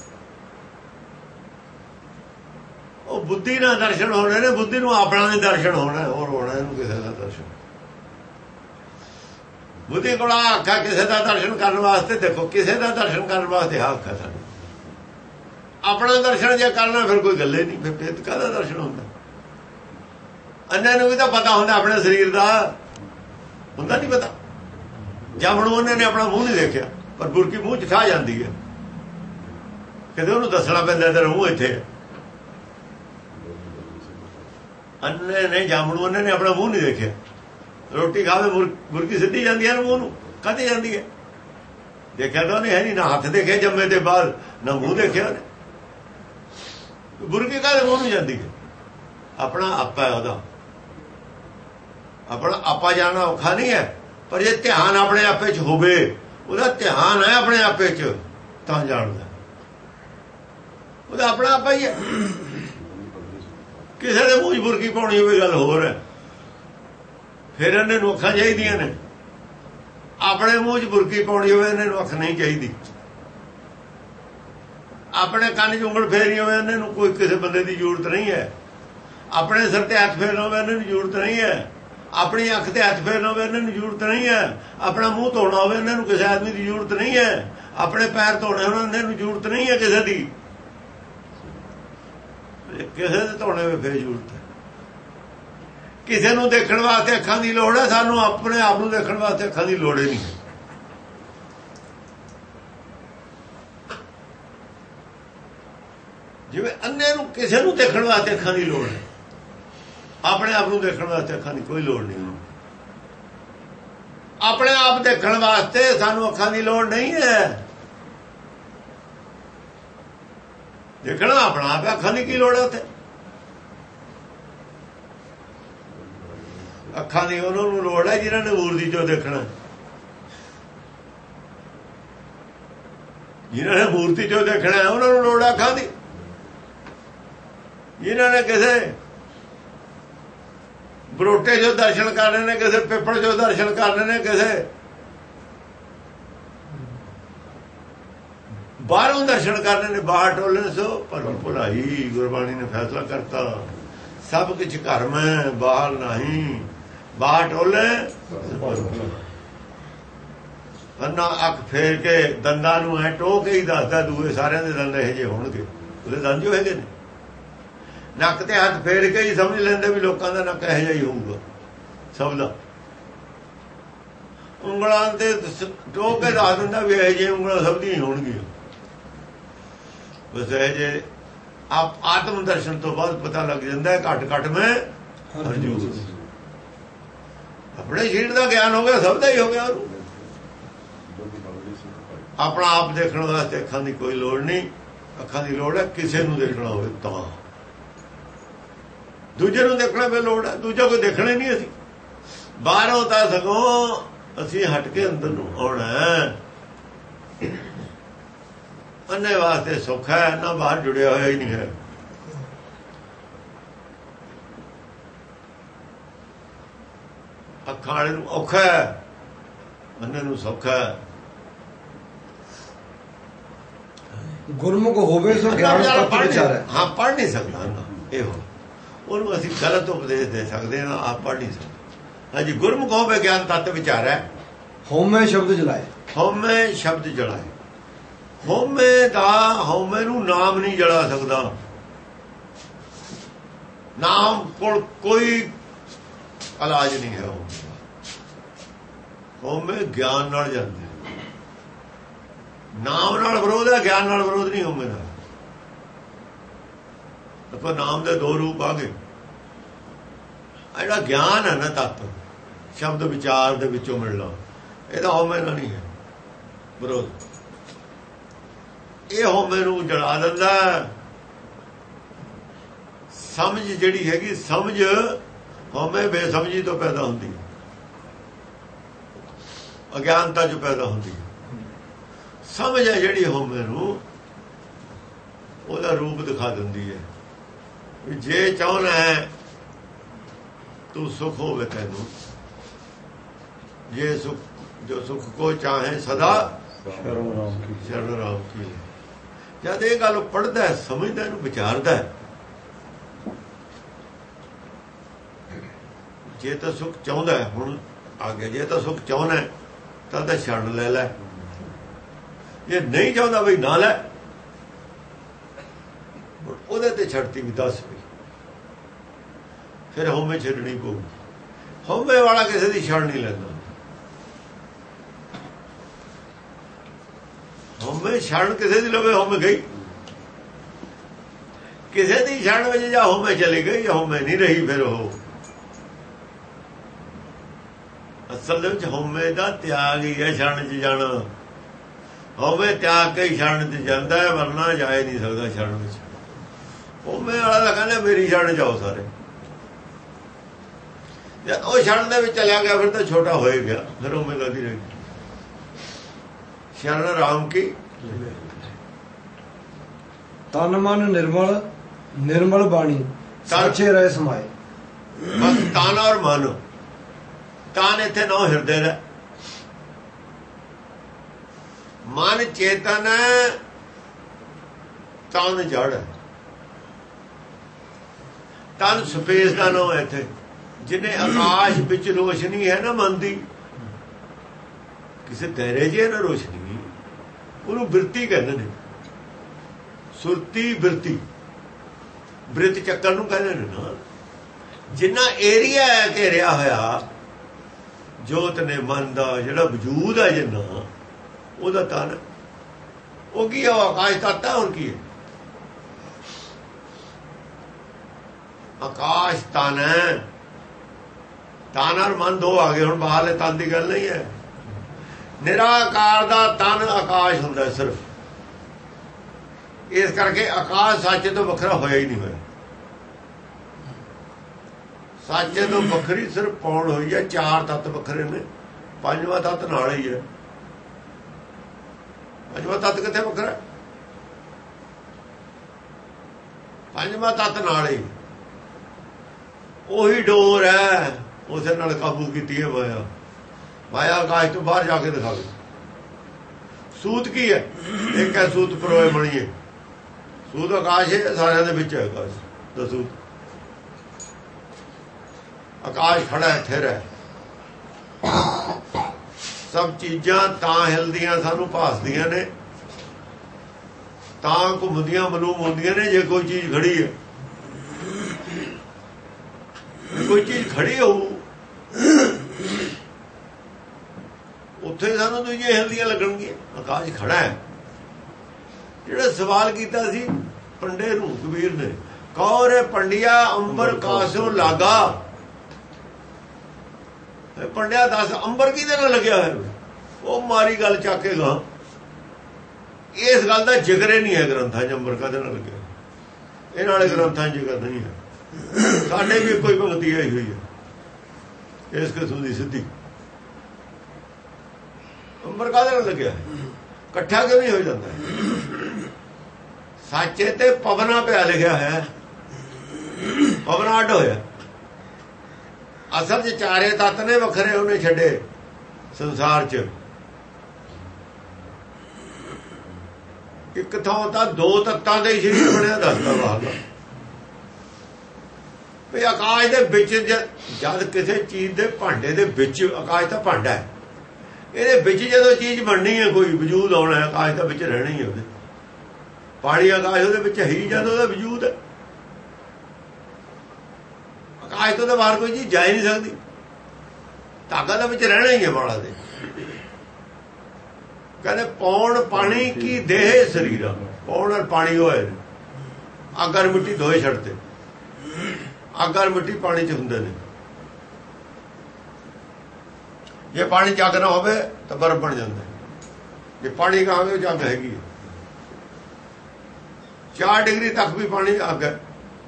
ਉਹ ਬੁੱਧੀ ਨਾਲ ਦਰਸ਼ਨ ਹੋਣੇ ਨੇ, ਬੁੱਧੀ ਨੂੰ ਆਪਣਾ ਨਹੀਂ ਦਰਸ਼ਨ ਹੋਣਾ, ਹੋਰ ਹੋਣਾ ਇਹਨੂੰ ਕਿਸੇ ਦਾ ਦਰਸ਼ਨ। ਬੁੱਧੀ ਕੋਲ ਅੱਖਾਂ ਕਿਸੇ ਦਾ ਦਰਸ਼ਨ ਕਰਨ ਵਾਸਤੇ, ਦੇਖੋ ਕਿਸੇ ਦਾ ਦਰਸ਼ਨ ਕਰਨ ਵਾਸਤੇ ਅੱਖ ਹੈ ਸਾਨੂੰ। ਆਪਣਾ ਦਰਸ਼ਨ ਜੇ ਕਰਨਾ ਫਿਰ ਕੋਈ ਗੱਲੇ ਨਹੀਂ, ਫਿਰ ਕਾਹਦਾ ਦਰਸ਼ਨ ਹੁੰਦਾ। ਅੰਨ੍ਹੇ ਨੂੰ ਵੀ ਤਾਂ ਪਤਾ ਹੁੰਦਾ ਆਪਣੇ ਸਰੀਰ ਦਾ, ਹੁੰਦਾ ਨਹੀਂ ਪਤਾ। ਜਾਮਣ ਉਹਨੇ ਨੇ ਆਪਣਾ ਮੂੰਹ ਨਹੀਂ ਦੇਖਿਆ, ਪਰ ਬੁਰਕੀ ਮੂੰਹ ਚ ਖਾ ਜਾਂਦੀ ਹੈ। ਕਦੇ ਉਹਨੂੰ ਦੱਸਣਾ ਪੈਂਦਾ ਤੇਰਾ ਮੂੰਹ ਇੱਥੇ ਹੈ। ਅੰਨੇ ਨੇ ਜਾਮਣ ਉਹਨੇ ਨੇ ਆਪਣਾ ਮੂੰਹ ਨਹੀਂ ਦੇਖਿਆ। ਰੋਟੀ ਖਾਵੇ ਬੁਰਕੀ ਸਿੱਧੀ ਜਾਂਦੀ ਹੈ ਨਾ ਮੂੰਹ ਨੂੰ, ਕਦੇ ਜਾਂਦੀ ਹੈ। ਦੇਖਿਆ ਤਾਂ ਉਹਨੇ ਹੈ ਨਹੀਂ, ਨਾ ਹੱਥ ਦੇਖੇ ਜੰਮੇ ਤੇ ਬਾਅਦ, ਨਾ ਮੂੰਹ ਦੇਖਿਆ ਉਹਨੇ। ਬੁਰਕੀ ਕਾਹਦੇ ਮੂੰਹ ਨੂੰ ਜਾਂਦੀ ਹੈ? ਆਪਣਾ ਆਪਾ ਉਹਦਾ, ਆਪਣਾ ਆਪਾ ਜਾਣਾ ਔਖਾ ਨਹੀਂ ਹੈ। ਪਰ ਜੇ ਧਿਆਨ ਆਪਣੇ ਆਪੇ ਚ ਹੋਵੇ, ਉਹਦਾ ਧਿਆਨ ਹੈ ਆਪਣੇ ਆਪੇ ਚ, ਤਾਂ ਜਾਣਦਾ ਉਹਦਾ ਆਪਣਾ ਆਪਾ ਹੀ ਹੈ। ਕਿਸੇ ਦੇ ਮੂੰਹ 'ਚ ਬੁਰਕੀ ਪਾਉਣੀ ਹੋਵੇ ਗੱਲ ਹੋਰ ਹੈ, ਫਿਰ ਇਹਨਾਂ ਨੂੰ ਅੱਖਾਂ ਚਾਹੀਦੀਆਂ ਨੇ। ਆਪਣੇ ਮੂੰਹ 'ਚ ਬੁਰਕੀ ਪਾਉਣੀ ਹੋਵੇ, ਇਹਨਾਂ ਨੂੰ ਅੱਖ ਨਹੀਂ ਚਾਹੀਦੀ। ਆਪਣੇ ਕੰਨ 'ਚ ਉਂਗਲ ਫੇਰਨੀ ਹੋਵੇ, ਇਹਨਾਂ ਨੂੰ ਕੋਈ ਕਿਸੇ ਬੰਦੇ ਦੀ ਜ਼ਰੂਰਤ ਨਹੀਂ ਹੈ। ਆਪਣੇ ਸਿਰ ਤੇ ਹੱਥ ਫੇਰਨਾ ਹੋਵੇ, ਇਹਨਾਂ ਨੂੰ ਜ਼ਰੂਰਤ ਨਹੀਂ ਹੈ। ਆਪਣੀ ਅੱਖ ਤੇ ਹੱਥ ਫੇਰਨਾ ਹੋਵੇ, ਇਹਨਾਂ ਨੂੰ ਜ਼ਰੂਰਤ ਨਹੀਂ ਹੈ। ਆਪਣਾ ਮੂੰਹ ਧੋਣਾ ਹੋਵੇ, ਇਹਨਾਂ ਨੂੰ ਕਿਸੇ ਆਦਮੀ ਦੀ ਜ਼ਰੂਰਤ ਨਹੀਂ ਹੈ। ਆਪਣੇ ਪੈਰ ਧੋਣੇ ਹੋਣ, ਇਹਨਾਂ ਨੂੰ ਜ਼ਰੂਰਤ ਨਹੀਂ ਹੈ ਕਿਸੇ ਦੀ। ਕਿਸੇ ਦੇ ਧੋਣੇ ਹੋਵੇ ਫਿਰ ਜ਼ਰੂਰਤ ਹੈ। ਕਿਸੇ ਨੂੰ ਦੇਖਣ ਵਾਸਤੇ ਅੱਖਾਂ ਦੀ ਲੋੜ ਹੈ, ਸਾਨੂੰ ਆਪਣੇ ਆਪ ਨੂੰ ਦੇਖਣ ਵਾਸਤੇ ਅੱਖਾਂ ਦੀ ਲੋੜ ਹੀ ਨਹੀਂ। ਜਿਵੇਂ ਅੰਨੇ ਨੂੰ ਕਿਸੇ ਨੂੰ ਦੇਖਣ ਵਾਸਤੇ ਅੱਖਾਂ ਦੀ ਲੋੜ ਹੈ, ਆਪਣੇ ਆਪ ਨੂੰ ਦੇਖਣ ਵਾਸਤੇ ਅੱਖਾਂ ਦੀ ਕੋਈ ਲੋੜ ਨਹੀਂ। ਆਪਣੇ ਆਪ ਦੇਖਣ ਵਾਸਤੇ ਸਾਨੂੰ ਅੱਖਾਂ ਦੀ ਲੋੜ ਨਹੀਂ ਹੈ। ਦੇਖਣਾ ਆਪਣਾ ਆਪ, ਅੱਖਾਂ ਦੀ ਕੀ ਲੋੜ ਹੈ ਉੱਥੇ? ਅੱਖਾਂ ਦੀ ਉਹਨਾਂ ਨੂੰ ਲੋੜ ਹੈ ਜਿਨ੍ਹਾਂ ਨੇ ਮੂਰਤੀ ਚੋਂ ਦੇਖਣਾ। ਜਿਨ੍ਹਾਂ ਨੇ ਮੂਰਤੀ ਚੋਂ ਦੇਖਣਾ ਉਹਨਾਂ ਨੂੰ ਲੋੜ ਹੈ ਅੱਖਾਂ ਦੀ। ਜਿਨ੍ਹਾਂ ਨੇ ਕਿਸੇ ਬਰੋਟੇ ਚੋਂ ਦਰਸ਼ਨ ਕਰਨੇ ਨੇ, ਕਿਸੇ ਪਿੱਪਲ ਚੋਂ ਦਰਸ਼ਨ ਕਰਨੇ ਨੇ, ਕਿਸੇ ਬਾਹਰੋਂ ਦਰਸ਼ਨ ਕਰਨੇ ਨੇ, ਬਾਹਰ ਟੋਲਣ ਸੋ ਭਰਮ ਭੁਲਾਈ। ਗੁਰਬਾਣੀ ਨੇ ਫੈਸਲਾ ਕਰਤਾ, ਸਭ ਕੁਝ ਘਰ ਮੈਂ ਬਾਹਰ ਨਹੀਂ, ਬਾਹਰ ਟੋਲੇ। ਅੰਨਾ ਅੱਖ ਫੇਰ ਕੇ ਦੰਦਾਂ ਨੂੰ ਐ ਟੋਹ ਕੇ ਹੀ ਦੱਸਦਾ ਦੂਏ ਸਾਰਿਆਂ ਦੇ ਦੰਦ ਇਹੋ ਜਿਹੇ ਹੋਣਗੇ, ਉਹਦੇ ਦੰਦ ਜੋ ਹੈਗੇ ਨੇ। ਨੱਕ ਤੇ ਹੱਥ ਫੇਰ ਕੇ ਹੀ ਸਮਝ ਲੈਂਦੇ ਵੀ ਲੋਕਾਂ ਦਾ ਨੱਕ ਇਹੋ ਜਿਹਾ ਹੀ ਹੋਊਗਾ ਸਭ ਦਾ। ਉਂਗਲਾਂ ਤੇ ਟੋਹ ਕੇ ਦੱਸ ਦਿੰਦਾ ਵੀ ਇਹੋ ਜਿਹੇ ਉਂਗਲਾਂ ਸਭ ਦੀਆਂ ਹੋਣਗੀਆਂ। ਬਸ ਇਹ ਜੇ ਆਤਮ ਦਰਸ਼ਨ ਤੋਂ ਬਾਅਦ ਪਤਾ ਲੱਗ ਜਾਂਦਾ ਘੱਟ ਘੱਟ ਮੈਂ ਹਰਜੂਰ। ਆਪਣੇ ਸਰੀਰ ਦਾ ਗਿਆਨ ਹੋ ਗਿਆ, ਸਭ ਦਾ ਹੀ ਹੋ ਗਿਆ। ਉਹਨੂੰ ਆਪਣਾ ਆਪ ਦੇਖਣ ਵਾਸਤੇ ਅੱਖਾਂ ਦੀ ਕੋਈ ਲੋੜ ਨਹੀਂ। ਅੱਖਾਂ ਦੀ ਲੋੜ ਹੈ ਕਿਸੇ ਨੂੰ ਦੇਖਣਾ ਹੋਵੇ ਤਾਂ, ਦੂਜੇ ਨੂੰ ਦੇਖਣਾ ਵੀ ਲੋੜ ਹੈ। ਦੂਜਾ ਕੋਈ ਦੇਖਣਾ ਹੀ ਨਹੀਂ। ਅਸੀਂ ਬਾਹਰੋਂ ਤਾਂ ਸਗੋਂ ਅਸੀਂ ਹਟ ਕੇ ਅੰਦਰ ਨੂੰ ਆਉਣਾ। ਅੰਨੇ ਵਾਸਤੇ ਸੁੱਖ ਹੈ ਨਾ, ਬਾਹਰ ਜੁੜਿਆ ਹੋਇਆ ਹੀ ਨਹੀਂ ਹੈ। ਅੱਖਾਂ ਵਾਲੇ ਨੂੰ ਔਖਾ ਹੈ, ਅੰਨੇ ਨੂੰ ਸੌਖਾ ਹੈ। ਗੁਰਮੁਖ ਹੋਵੇ ਸੋ ਗਿਆਨ ਤਤ ਵਿਚਾਰੈ। ਹਾਂ, ਪੜ੍ਹ ਨਹੀਂ ਸਕਦਾ ਨਾ, ਇਹੋ ਉਹਨੂੰ ਅਸੀਂ ਗਲਤ ਉਪਦੇਸ਼ ਦੇ ਸਕਦੇ ਹਾਂ, ਆਪ ਪੜ੍ਹ ਨਹੀਂ ਸਕਦੇ। ਹਾਂਜੀ, ਗੁਰਮੁਖ ਹੋਵੇ ਗਿਆਨ ਤਤ ਵਿਚਾਰੈ। ਹਉਮੈ ਸ਼ਬਦ ਜਲਾਏ। ਹਉਮੈ ਸ਼ਬਦ ਜਲਾਏ। ਹਉਮੈ ਦਾ, ਹਉਮੈ ਨੂੰ ਨਾਮ ਨਹੀਂ ਜਲਾ ਸਕਦਾ। ਨਾਮ ਕੋਲ ਕੋਈ ਇਲਾਜ ਨਹੀਂ ਹੈ। ਹਉਮੈ ਗਿਆਨ ਨਾਲ ਜਾਂਦੇ, ਨਾਮ ਨਾਲ ਵਿਰੋਧ ਹੈ, ਗਿਆਨ ਨਾਲ ਵਿਰੋਧ ਨਹੀਂ ਹਉਮੈ ਦਾ। ਦੇਖੋ ਨਾਮ ਦੇ ਦੋ ਰੂਪ ਆ ਗਏ। ਜਿਹੜਾ ਗਿਆਨ ਹੈ ਨਾ ਤੱਤ, ਸ਼ਬਦ ਵਿਚਾਰ ਦੇ ਵਿੱਚੋਂ ਮਿਲਣਾ, ਇਹਦਾ ਹਉਮੈ ਨਾਲ ਨਹੀਂ ਹੈ ਵਿਰੋਧ। ਇਹ ਹਉਮੈ ਨੂੰ ਜਲਾ ਦਿੰਦਾ। ਸਮਝ ਜਿਹੜੀ ਹੈਗੀ, ਸਮਝ ਹਉਮੈ ਬੇਸਮਝੀ ਤੋਂ ਪੈਦਾ ਹੁੰਦੀ ਹੈ, ਅਗਿਆਨਤਾ ਚ ਪੈਦਾ ਹੁੰਦੀ ਹੈ। ਸਮਝ ਹੈ ਜਿਹੜੀ ਹਉਮੈ ਨੂੰ ਉਹਦਾ ਰੂਪ ਦਿਖਾ ਦਿੰਦੀ ਹੈ। ਜੇ ਚਾਹੁੰਦਾ ਹੈ ਤੂੰ ਸੁਖ ਹੋਵੇ ਤੈਨੂੰ, ਜੇ ਸੁਖ ਜੋ ਸੁਖ ਕੋ ਚਾਹੇ ਸਦਾ ਸ਼ਰਨ ਰਾਮ ਕੀ। ਜਦ ਇਹ ਗੱਲ ਪੜ੍ਹਦਾ, ਸਮਝਦਾ, ਇਹਨੂੰ ਵਿਚਾਰਦਾ, ਜੇ ਤਾਂ ਸੁਖ ਚਾਹੁੰਦਾ, ਹੁਣ ਆ ਗਿਆ, ਜੇ ਤਾਂ ਸੁਖ ਚਾਹੁੰਦਾ ਤਾਂ ਸ਼ਰਨ ਲੈ ਲੈ। ਜੇ ਨਹੀਂ ਚਾਹੁੰਦਾ ਬਈ ਨਾ ਲੈ, ਉਹਦੇ ਤੇ ਛੱਡਤੀ ਵੀ 10 ਵੀ, ਫਿਰ ਹਉਮੈ ਛੱਡਣੀ ਪਊ। ਹਉਮੈ ਵਾਲਾ ਕਿਸੇ ਦੀ ਛੱਡ ਨਹੀਂ ਲੈਂਦਾ। ਹਉਮੈ ਛੱਡ ਕਿਸੇ ਦੀ ਲਵੇ, ਹਉਮੈ ਗਈ। ਕਿਸੇ ਦੀ ਛੱਡ ਵਿੱਚ ਜਾਂ ਹਉਮੈ ਚਲੀ ਗਈ, ਹਉਮੈ ਨਹੀਂ ਰਹੀ। ਫਿਰ ਉਹ ਅਸਲ ਦੇ ਵਿੱਚ ਹਉਮੈ ਦਾ ਤਿਆਗ ਹੀ ਹੈ ਛੱਡ 'ਚ ਜਾਣਾ। ਹਉਮੈ ਤਿਆਗ ਕੇ ਹੀ ਛੱਡ 'ਚ ਜਾਂਦਾ ਹੈ, ਵਰਨਾ ਜਾ ਹੀ ਨਹੀਂ ਸਕਦਾ ਛੱਡ ਵਿੱਚ। ਹਉਮੈ ਵਾਲਾ ਤਾਂ ਕਹਿੰਦਾ ਮੇਰੀ ਛੱਡ ਜਾਓ ਸਾਰੇ। ਜਦ ਉਹ ਛੱਡ ਦੇ ਵਿੱਚ ਚਲਿਆ ਗਿਆ, ਫਿਰ ਤਾਂ ਛੋਟਾ ਹੋਏ ਗਿਆ, ਫਿਰ ਹਉਮੈ ਲੱਗਦੀ ਰਹੀ। ਸ਼ਰਨ ਰਾਮ ਕੀ। ਤਨ ਮਨ ਨਿਰਮਲ, ਨਿਰਮਲ ਬਾਣੀ ਸਾਚੇ ਰਹਿ ਸਮਾਏ। ਬਸ ਤਨ ਔਰ ਮਨ, ਤਨ ਇੱਥੇ ਨਾ ਹਿਰਦੇ ਦਾ, ਮਨ ਚੇਤਨ ਹੈ, ਤਨ ਜੜ ਹੈ। ਤਨ ਸਪੇਸ ਦਾ ਨਾਮ ਹੈ ਇੱਥੇ। ਜਿਹਨੇ ਆਕਾਸ਼ ਵਿੱਚ ਰੋਸ਼ਨੀ ਹੈ ਨਾ ਮਨ ਦੀ, ਕਿਸੇ ਦਾਇਰੇ 'ਚ ਹੈ ਨਾ ਰੋਸ਼ਨੀ, ਉਹਨੂੰ ਬਿਰਤੀ ਕਹਿੰਦੇ ਨੇ। ਸੁਰਤੀ ਬਿਰਤੀ, ਬ੍ਰਿਤ ਚੱਕਰ ਨੂੰ ਕਹਿੰਦੇ ਨੇ ਨਾ। ਜਿੰਨਾ ਏਰੀਆ ਹੈ ਘੇਰਿਆ ਹੋਇਆ ਜੋਤ ਨੇ ਮਨ ਦਾ, ਜਿਹੜਾ ਵਜੂਦ ਹੈ ਜਿੰਨਾ, ਉਹਦਾ ਤਨ, ਉਹ ਕੀ ਹੈ? ਆਕਾਸ਼ ਤੱਤ ਹੈ। ਹੋਰ ਕੀ ਹੈ? ਆਕਾਸ਼ ਤਨ ਹੈ। ਤਨ ਔਰ ਮਨ ਦੋ ਆ ਗਏ। ਹੁਣ ਬਾਹਰਲੇ ਤਨ ਦੀ ਗੱਲ ਨਹੀਂ ਹੈ। ਨਿਰਾਕਾਰ ਦਾ ਤਨ ਆਕਾਸ਼ ਹੁੰਦਾ ਸਿਰਫ। ਇਸ ਕਰਕੇ ਆਕਾਸ਼ ਸੱਚ ਤੋਂ ਵੱਖਰਾ ਹੋਇਆ ਹੀ ਨਹੀਂ ਹੋਇਆ। ਸੱਚ ਤੋਂ ਵੱਖਰੀ ਸਿਰਫ ਪੌਣ ਹੋਈ ਹੈ। ਚਾਰ ਤੱਤ ਵੱਖਰੇ ਨੇ, ਪੰਜਵਾਂ ਤੱਤ ਨਾਲ ਹੀ ਹੈ। ਪੰਜਵਾਂ ਤੱਤ ਕਿੱਥੇ ਵੱਖਰਾ? ਪੰਜਵਾਂ ਤੱਤ ਨਾਲ ਹੀ। ਉਹੀ ਡੋਰ ਹੈ, ਉਸੇ ਨਾਲ ਕਾਬੂ ਕੀਤੀ ਹੈ ਮਾਇਆ। ਮਾਇਆ ਆਕਾਸ਼ ਤੋਂ ਬਾਹਰ ਜਾ ਕੇ ਦਿਖਾਵੇ। ਸੂਤ ਕੀ ਹੈ? ਇੱਕ ਹੈ ਸੂਤ ਪਰੋਏ ਬਣੀਏ। ਸੂਤ ਆਕਾਸ਼ ਹੈ, ਸਾਰਿਆਂ ਦੇ ਵਿੱਚ ਹੈ ਆਕਾਸ਼ ਦਾ ਸੂਤ। ਆਕਾਸ਼ ਖੜਾ ਹੈ, ਥਿਰ ਹੈ, ਸਭ ਚੀਜ਼ਾਂ ਤਾਂ ਹਿਲਦੀਆਂ ਸਾਨੂੰ ਭਾਸਦੀਆਂ ਨੇ, ਤਾਂ ਘੁੰਮਦੀਆਂ ਮਲੂਮ ਹੁੰਦੀਆਂ ਨੇ ਜੇ ਕੋਈ ਚੀਜ਼ ਖੜੀ ਹੈ। ਕੋਈ ਚੀਜ਼ ਖੜੀ ਹੋਊ ਉੱਥੇ ਸਾਨੂੰ ਦੂਜੀਆਂ ਹਿਲਦੀਆਂ ਲੱਗਣਗੀਆਂ। ਆਕਾਸ਼ ਖੜਾ ਹੈ। ਜਿਹੜਾ ਸਵਾਲ ਕੀਤਾ ਸੀ ਪੰਡੇ ਨੂੰ ਕਬੀਰ ਨੇ, ਕੌਰੇ ਪੰਡਿਆ ਅੰਬਰ ਕਾਸਿਓ ਲਾਗਾ। ਪੰਡਿਆ ਦੱਸ ਅੰਬਰ ਕਿਹਦੇ ਨਾਲ ਲੱਗਿਆ ਹੋਇਆ? ਉਹ ਮਾਰੀ ਗੱਲ ਚੱਕ ਕੇ ਗਾ, ਇਸ ਗੱਲ ਦਾ ਜ਼ਿਕਰ ਨਹੀਂ ਹੈ ਗ੍ਰੰਥਾਂ 'ਚ ਅੰਬਰ ਕਾਹਦੇ ਨਾਲ ਲੱਗਿਆ। ਇਹ ਨਾਲੇ ਗ੍ਰੰਥਾਂ 'ਚ ਜ਼ਿਕਰ ਨਹੀਂ ਹੈ। ਸਾਡੇ ਵੀ ਕੋਈ ਭਗਤੀ ਆਈ ਹੋਈ ਹੈ ਇਸ ਕਿਸਮ ਦੀ ਸਿੱਧੀ। ਅੰਬਰ ਕਾਹਦੇ ਨਾਲ ਲੱਗਿਆ? ਇਕੱਠਾ ਕਿਉਂ ਨਹੀਂ ਹੋ ਜਾਂਦਾ? ਸਾਚੇ ਤੇ ਪਵਨਾ ਪਿਆ ਲਿਖਿਆ ਹੈ। ਪਵਨਾ ਅੱਡ ਹੋਇਆ। ਅਸਲ 'ਚ ਚਾਰੇ ਤੱਤ ਨੇ, ਵੱਖਰੇ ਉਹਨੇ ਛੱਡੇ ਸੰਸਾਰ 'ਚ। ਇੱਕ ਥਾਂ ਤਾਂ ਦੋ ਤੱਤਾਂ ਦੇ ਹੀ ਸਰੀਰ ਬਣਿਆ ਦੱਸਦਾ ਬਾਹਰ। ਵੀ ਆਕਾਸ਼ ਦੇ ਵਿੱਚ ਜਦ ਕਿਸੇ ਚੀਜ਼ ਦੇ ਭਾਂਡੇ ਦੇ ਵਿੱਚ, ਆਕਾਸ਼ ਤਾਂ ਭਾਂਡਾ ਹੈ, ਇਹਦੇ ਵਿੱਚ ਜਦੋਂ ਚੀਜ਼ ਬਣਨੀ ਹੈ, ਕੋਈ ਵਜੂਦ ਆਉਣਾ ਹੈ, ਆਕਾਸ਼ ਦਾ ਵਿੱਚ ਰਹਿਣਾ ਹੀ ਹੈ ਉਹਦੇ। ਪਾਣੀ ਆਕਾਸ਼ ਉਹਦੇ ਵਿੱਚ ਹੈ ਹੀ ਜਦ ਉਹਦਾ ਵਜੂਦ ਹੈ। ਆਕਾਸ਼ ਤੋਂ ਤਾਂ ਬਾਹਰ ਕੋਈ ਚੀਜ਼ ਜਾ ਹੀ ਨਹੀਂ ਸਕਦੀ। ਧਾਗਾ ਦਾ ਵਿੱਚ ਰਹਿਣਾ ਹੀ ਹੈ ਵਾਲਾ ਦੇ। ਕਹਿੰਦੇ ਪੌਣ ਪਾਣੀ ਕੀ ਦੇਹ ਸਰੀਰਾ। ਪੌਣ ਔਰ ਪਾਣੀ ਹੋਏ, ਅੱਗ ਔਰ ਮਿੱਟੀ ਦੋਏ ਛੱਡਦੇ। ਅੱਗ ਔਰ ਮਿੱਟੀ ਪਾਣੀ 'ਚ ਹੁੰਦੇ ਨੇ। ਜੇ ਪਾਣੀ 'ਚ ਅੱਗ ਨਾ ਹੋਵੇ ਤਾਂ ਬਰਫ਼ ਬਣ ਜਾਂਦਾ। ਜੇ ਪਾਣੀ ਕਹਾਂਗੇ ਜੰਗ ਹੈਗੀ ਹੈ। 4 ਡਿਗਰੀ ਤੱਕ ਵੀ ਪਾਣੀ ਅੱਗ ਹੈ।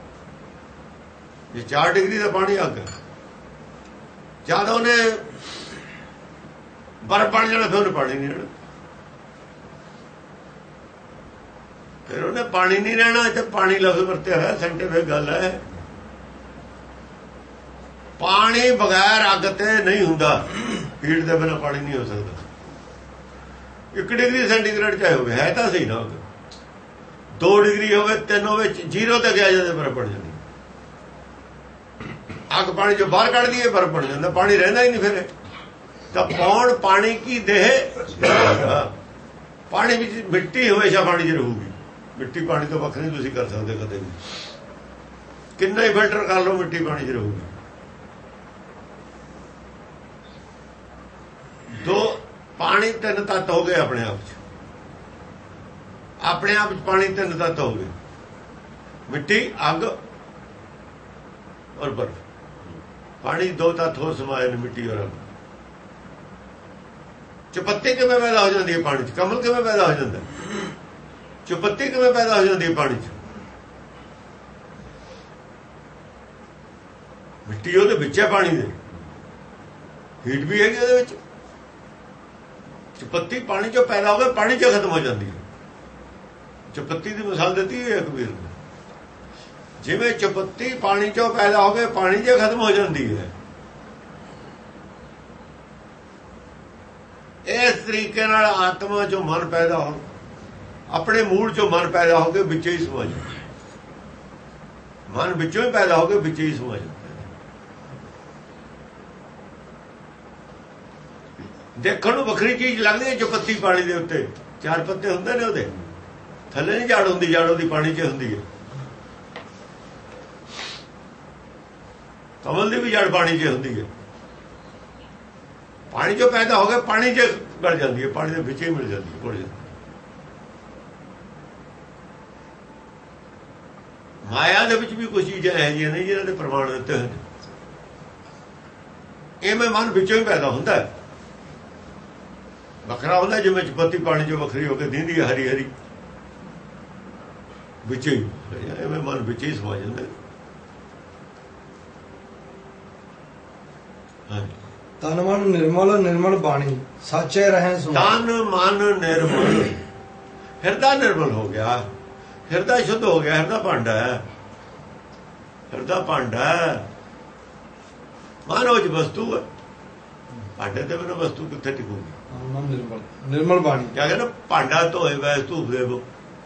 ਜੇ 4 ਡਿਗਰੀ ਦਾ ਪਾਣੀ ਅੱਗ ਹੈ, ਜਦ ਉਹਨੇ ਬਰਫ਼ ਬਣ ਜਾਣਾ ਫਿਰ ਉਹਨੇ ਪਾਣੀ ਨਹੀਂ ਰਹਿਣਾ। ਫਿਰ ਉਹਨੇ ਪਾਣੀ ਨਹੀਂ ਰਹਿਣਾ। ਤੇ ਪਾਣੀ ਲਫ਼ਜ਼ ਵਰਤਿਆ ਹੋਇਆ, ਸਾਇੰਟਿਫਿਕ ਗੱਲ ਹੈ। ਪਾਣੀ ਬਗੈਰ ਅੱਗ ਤੇ ਨਹੀਂ ਹੁੰਦਾ। ਹੀਟ ਦੇ ਬਿਨਾਂ ਪਾਣੀ ਨਹੀਂ ਹੋ ਸਕਦਾ। 1 ਡਿਗਰੀ ਸੈਂਟੀਗ੍ਰੇਡ ਚਾਹੇ ਹੋਵੇ, ਹੈ ਤਾਂ ਸਹੀ ਨਾ। 2 ਡਿਗਰੀ ਹੋਵੇ, 3 ਹੋਵੇ, 0 ਤੇ ਗਿਆ ਜਾਂਦੇ ਬਰਫ਼ ਬਣ ਜਾਂਦੀ। ਅੱਗ ਪਾਣੀ ਚੋਂ ਬਾਹਰ ਕੱਢ ਦਈਏ ਬਰਫ਼ ਬਣ ਜਾਂਦਾ। ਪਾਣੀ ਰਹਿੰਦਾ ਹੀ ਨਹੀਂ ਫਿਰ। ਤਾਂ ਪੌਣ ਪਾਣੀ ਕੀ ਦੇਹ। ਪਾਣੀ ਵਿੱਚ ਮਿੱਟੀ ਹਮੇਸ਼ਾ ਪਾਣੀ 'ਚ ਰਹੂਗੀ। ਮਿੱਟੀ ਪਾਣੀ ਤੋਂ ਵੱਖ ਨਹੀਂ ਤੁਸੀਂ ਕਰ ਸਕਦੇ ਕਦੇ ਵੀ। ਕਿੰਨਾ ਹੀ ਫਿਲਟਰ ਕਰ ਲਓ, ਮਿੱਟੀ ਪਾਣੀ 'ਚ ਰਹੂਗੀ। ਪਾਣੀ 3 ਤੱਤ ਹੋ ਗਏ ਆਪਣੇ ਆਪ 'ਚ। ਆਪਣੇ ਆਪ 'ਚ ਪਾਣੀ 3 ਤੱਤ ਹੋ ਗਏ, ਮਿੱਟੀ, ਅੱਗ ਔਰ ਬਰਫ਼। ਪਾਣੀ 2 ਤੱਤ ਹੋਰ ਸਮਾਏ ਨੇ, ਮਿੱਟੀ ਔਰ ਅੱਗ। ਚੁਪੱਤੀ ਕਿਵੇਂ ਪੈਦਾ ਹੋ ਜਾਂਦੀ ਹੈ ਪਾਣੀ 'ਚ? ਕਮਲ ਕਿਵੇਂ ਪੈਦਾ ਹੋ ਜਾਂਦਾ? ਚੁਪੱਤੀ ਕਿਵੇਂ ਪੈਦਾ ਹੋ ਜਾਂਦੀ ਹੈ ਪਾਣੀ 'ਚ? ਮਿੱਟੀ ਉਹਦੇ ਵਿੱਚ ਹੈ, ਪਾਣੀ ਦੇ ਹੀਟ ਵੀ ਹੈਗੀ ਉਹਦੇ ਵਿੱਚ। ਚੁਪੱਤੀ ਪਾਣੀ 'ਚੋਂ ਪੈਦਾ ਹੋ ਕੇ ਪਾਣੀ 'ਚ ਖਤਮ ਹੋ ਜਾਂਦੀ ਹੈ। ਚੁਪੱਤੀ ਦੀ ਮਿਸਾਲ ਦਿੱਤੀ ਹੈ ਕਬੀਰ ਨੇ। ਜਿਵੇਂ ਚੁਪੱਤੀ ਪਾਣੀ 'ਚੋਂ ਪੈਦਾ ਹੋ ਕੇ ਪਾਣੀ 'ਚ ਖਤਮ ਹੋ ਜਾਂਦੀ ਹੈ, ਇਸ ਤਰੀਕੇ ਨਾਲ ਆਤਮਾ 'ਚੋਂ ਮਨ ਪੈਦਾ ਹੋ, ਆਪਣੇ ਮੂਲ 'ਚੋਂ ਮਨ ਪੈਦਾ ਹੋ ਕੇ ਵਿੱਚ ਹੀ ਸਮਾ ਜਾਂਦਾ। ਮਨ ਵਿੱਚੋਂ ਹੀ ਪੈਦਾ ਹੋ ਕੇ ਵਿੱਚ ਹੀ ਸਮਾ ਜਾਂਦਾ। ਦੇਖਣ ਨੂੰ ਵੱਖਰੀ ਚੀਜ਼ ਲੱਗਦੀ ਹੈ ਚੁਪੱਤੀ ਪਾਣੀ ਦੇ ਉੱਤੇ। 4 ਪੱਤੇ ਹੁੰਦੇ ਨੇ ਉਹਦੇ ਥੱਲੇ ਨਹੀਂ ਜੜ ਹੁੰਦੀ, ਜੜ ਉਹਦੀ ਪਾਣੀ 'ਚ ਹੁੰਦੀ ਹੈ। ਕਮਲ ਦੀ ਵੀ ਜੜ ਪਾਣੀ 'ਚ ਹੁੰਦੀ ਹੈ। ਪਾਣੀ 'ਚੋਂ ਪੈਦਾ ਹੋ ਕੇ ਪਾਣੀ 'ਚ ਗਲ ਜਾਂਦੀ ਹੈ, ਪਾਣੀ ਦੇ ਵਿੱਚ ਹੀ ਮਿਲ ਜਾਂਦੀ ਹੈ, ਘੁਲ ਜਾਂਦੀ। ਮਾਇਆ ਦੇ ਵਿੱਚ ਵੀ ਕੁਝ ਚੀਜ਼ਾਂ ਇਹੋ ਜਿਹੀਆਂ ਨੇ ਜਿਹਨਾਂ ਦੇ ਪ੍ਰਮਾਣ ਦਿੱਤੇ ਹੋਏ ਨੇ। ਇਵੇਂ ਮਨ ਵਿੱਚੋਂ ਹੀ ਪੈਦਾ ਹੁੰਦਾ ਹੈ, ਵੱਖਰਾ ਹੁੰਦਾ। ਜਿਵੇਂ ਚੁਪੱਤੀ ਪਾਣੀ 'ਚੋਂ ਵੱਖਰੀ ਹੋ ਕੇ ਦਿੰਦੀ ਹੈ ਹਰੀ ਹਰੀ, ਵਿੱਚ ਹੀ ਐਵੇਂ ਮਨ ਵਿੱਚ ਹੀ ਸਮਾ ਜਾਂਦਾ। ਤਨ ਮਨ ਨਿਰਮਲ, ਨਿਰਮਲ ਬਾਣੀ ਸਾਚੇ ਰਹੇ ਸੋ। ਤਨ ਮਨ ਨਿਰਮਲ, ਹਿਰਦਾ ਨਿਰਮਲ ਹੋ ਗਿਆ, ਹਿਰਦਾ ਸ਼ੁੱਧ ਹੋ ਗਿਆ। ਹਿਰਦਾ ਭਾਂਡਾ ਹੈ, ਹਿਰਦਾ ਭਾਂਡਾ ਹੈ। ਮਨ ਉਹ 'ਚ ਵਸਤੂ ਹੈ, ਭਾਂਡੇ ਦੇ ਬਿਨਾਂ ਵਸਤੂ ਕਿੱਥੇ ਟਿਕੂਗੀ? ਨਿਰਮਲ, ਨਿਰਮਲ ਬਾਣੀ ਕਿਆ ਕਹਿੰਦਾ? ਭਾਂਡਾ ਧੋਏ ਵੈਸ ਧੂਪ ਦੇਵੋ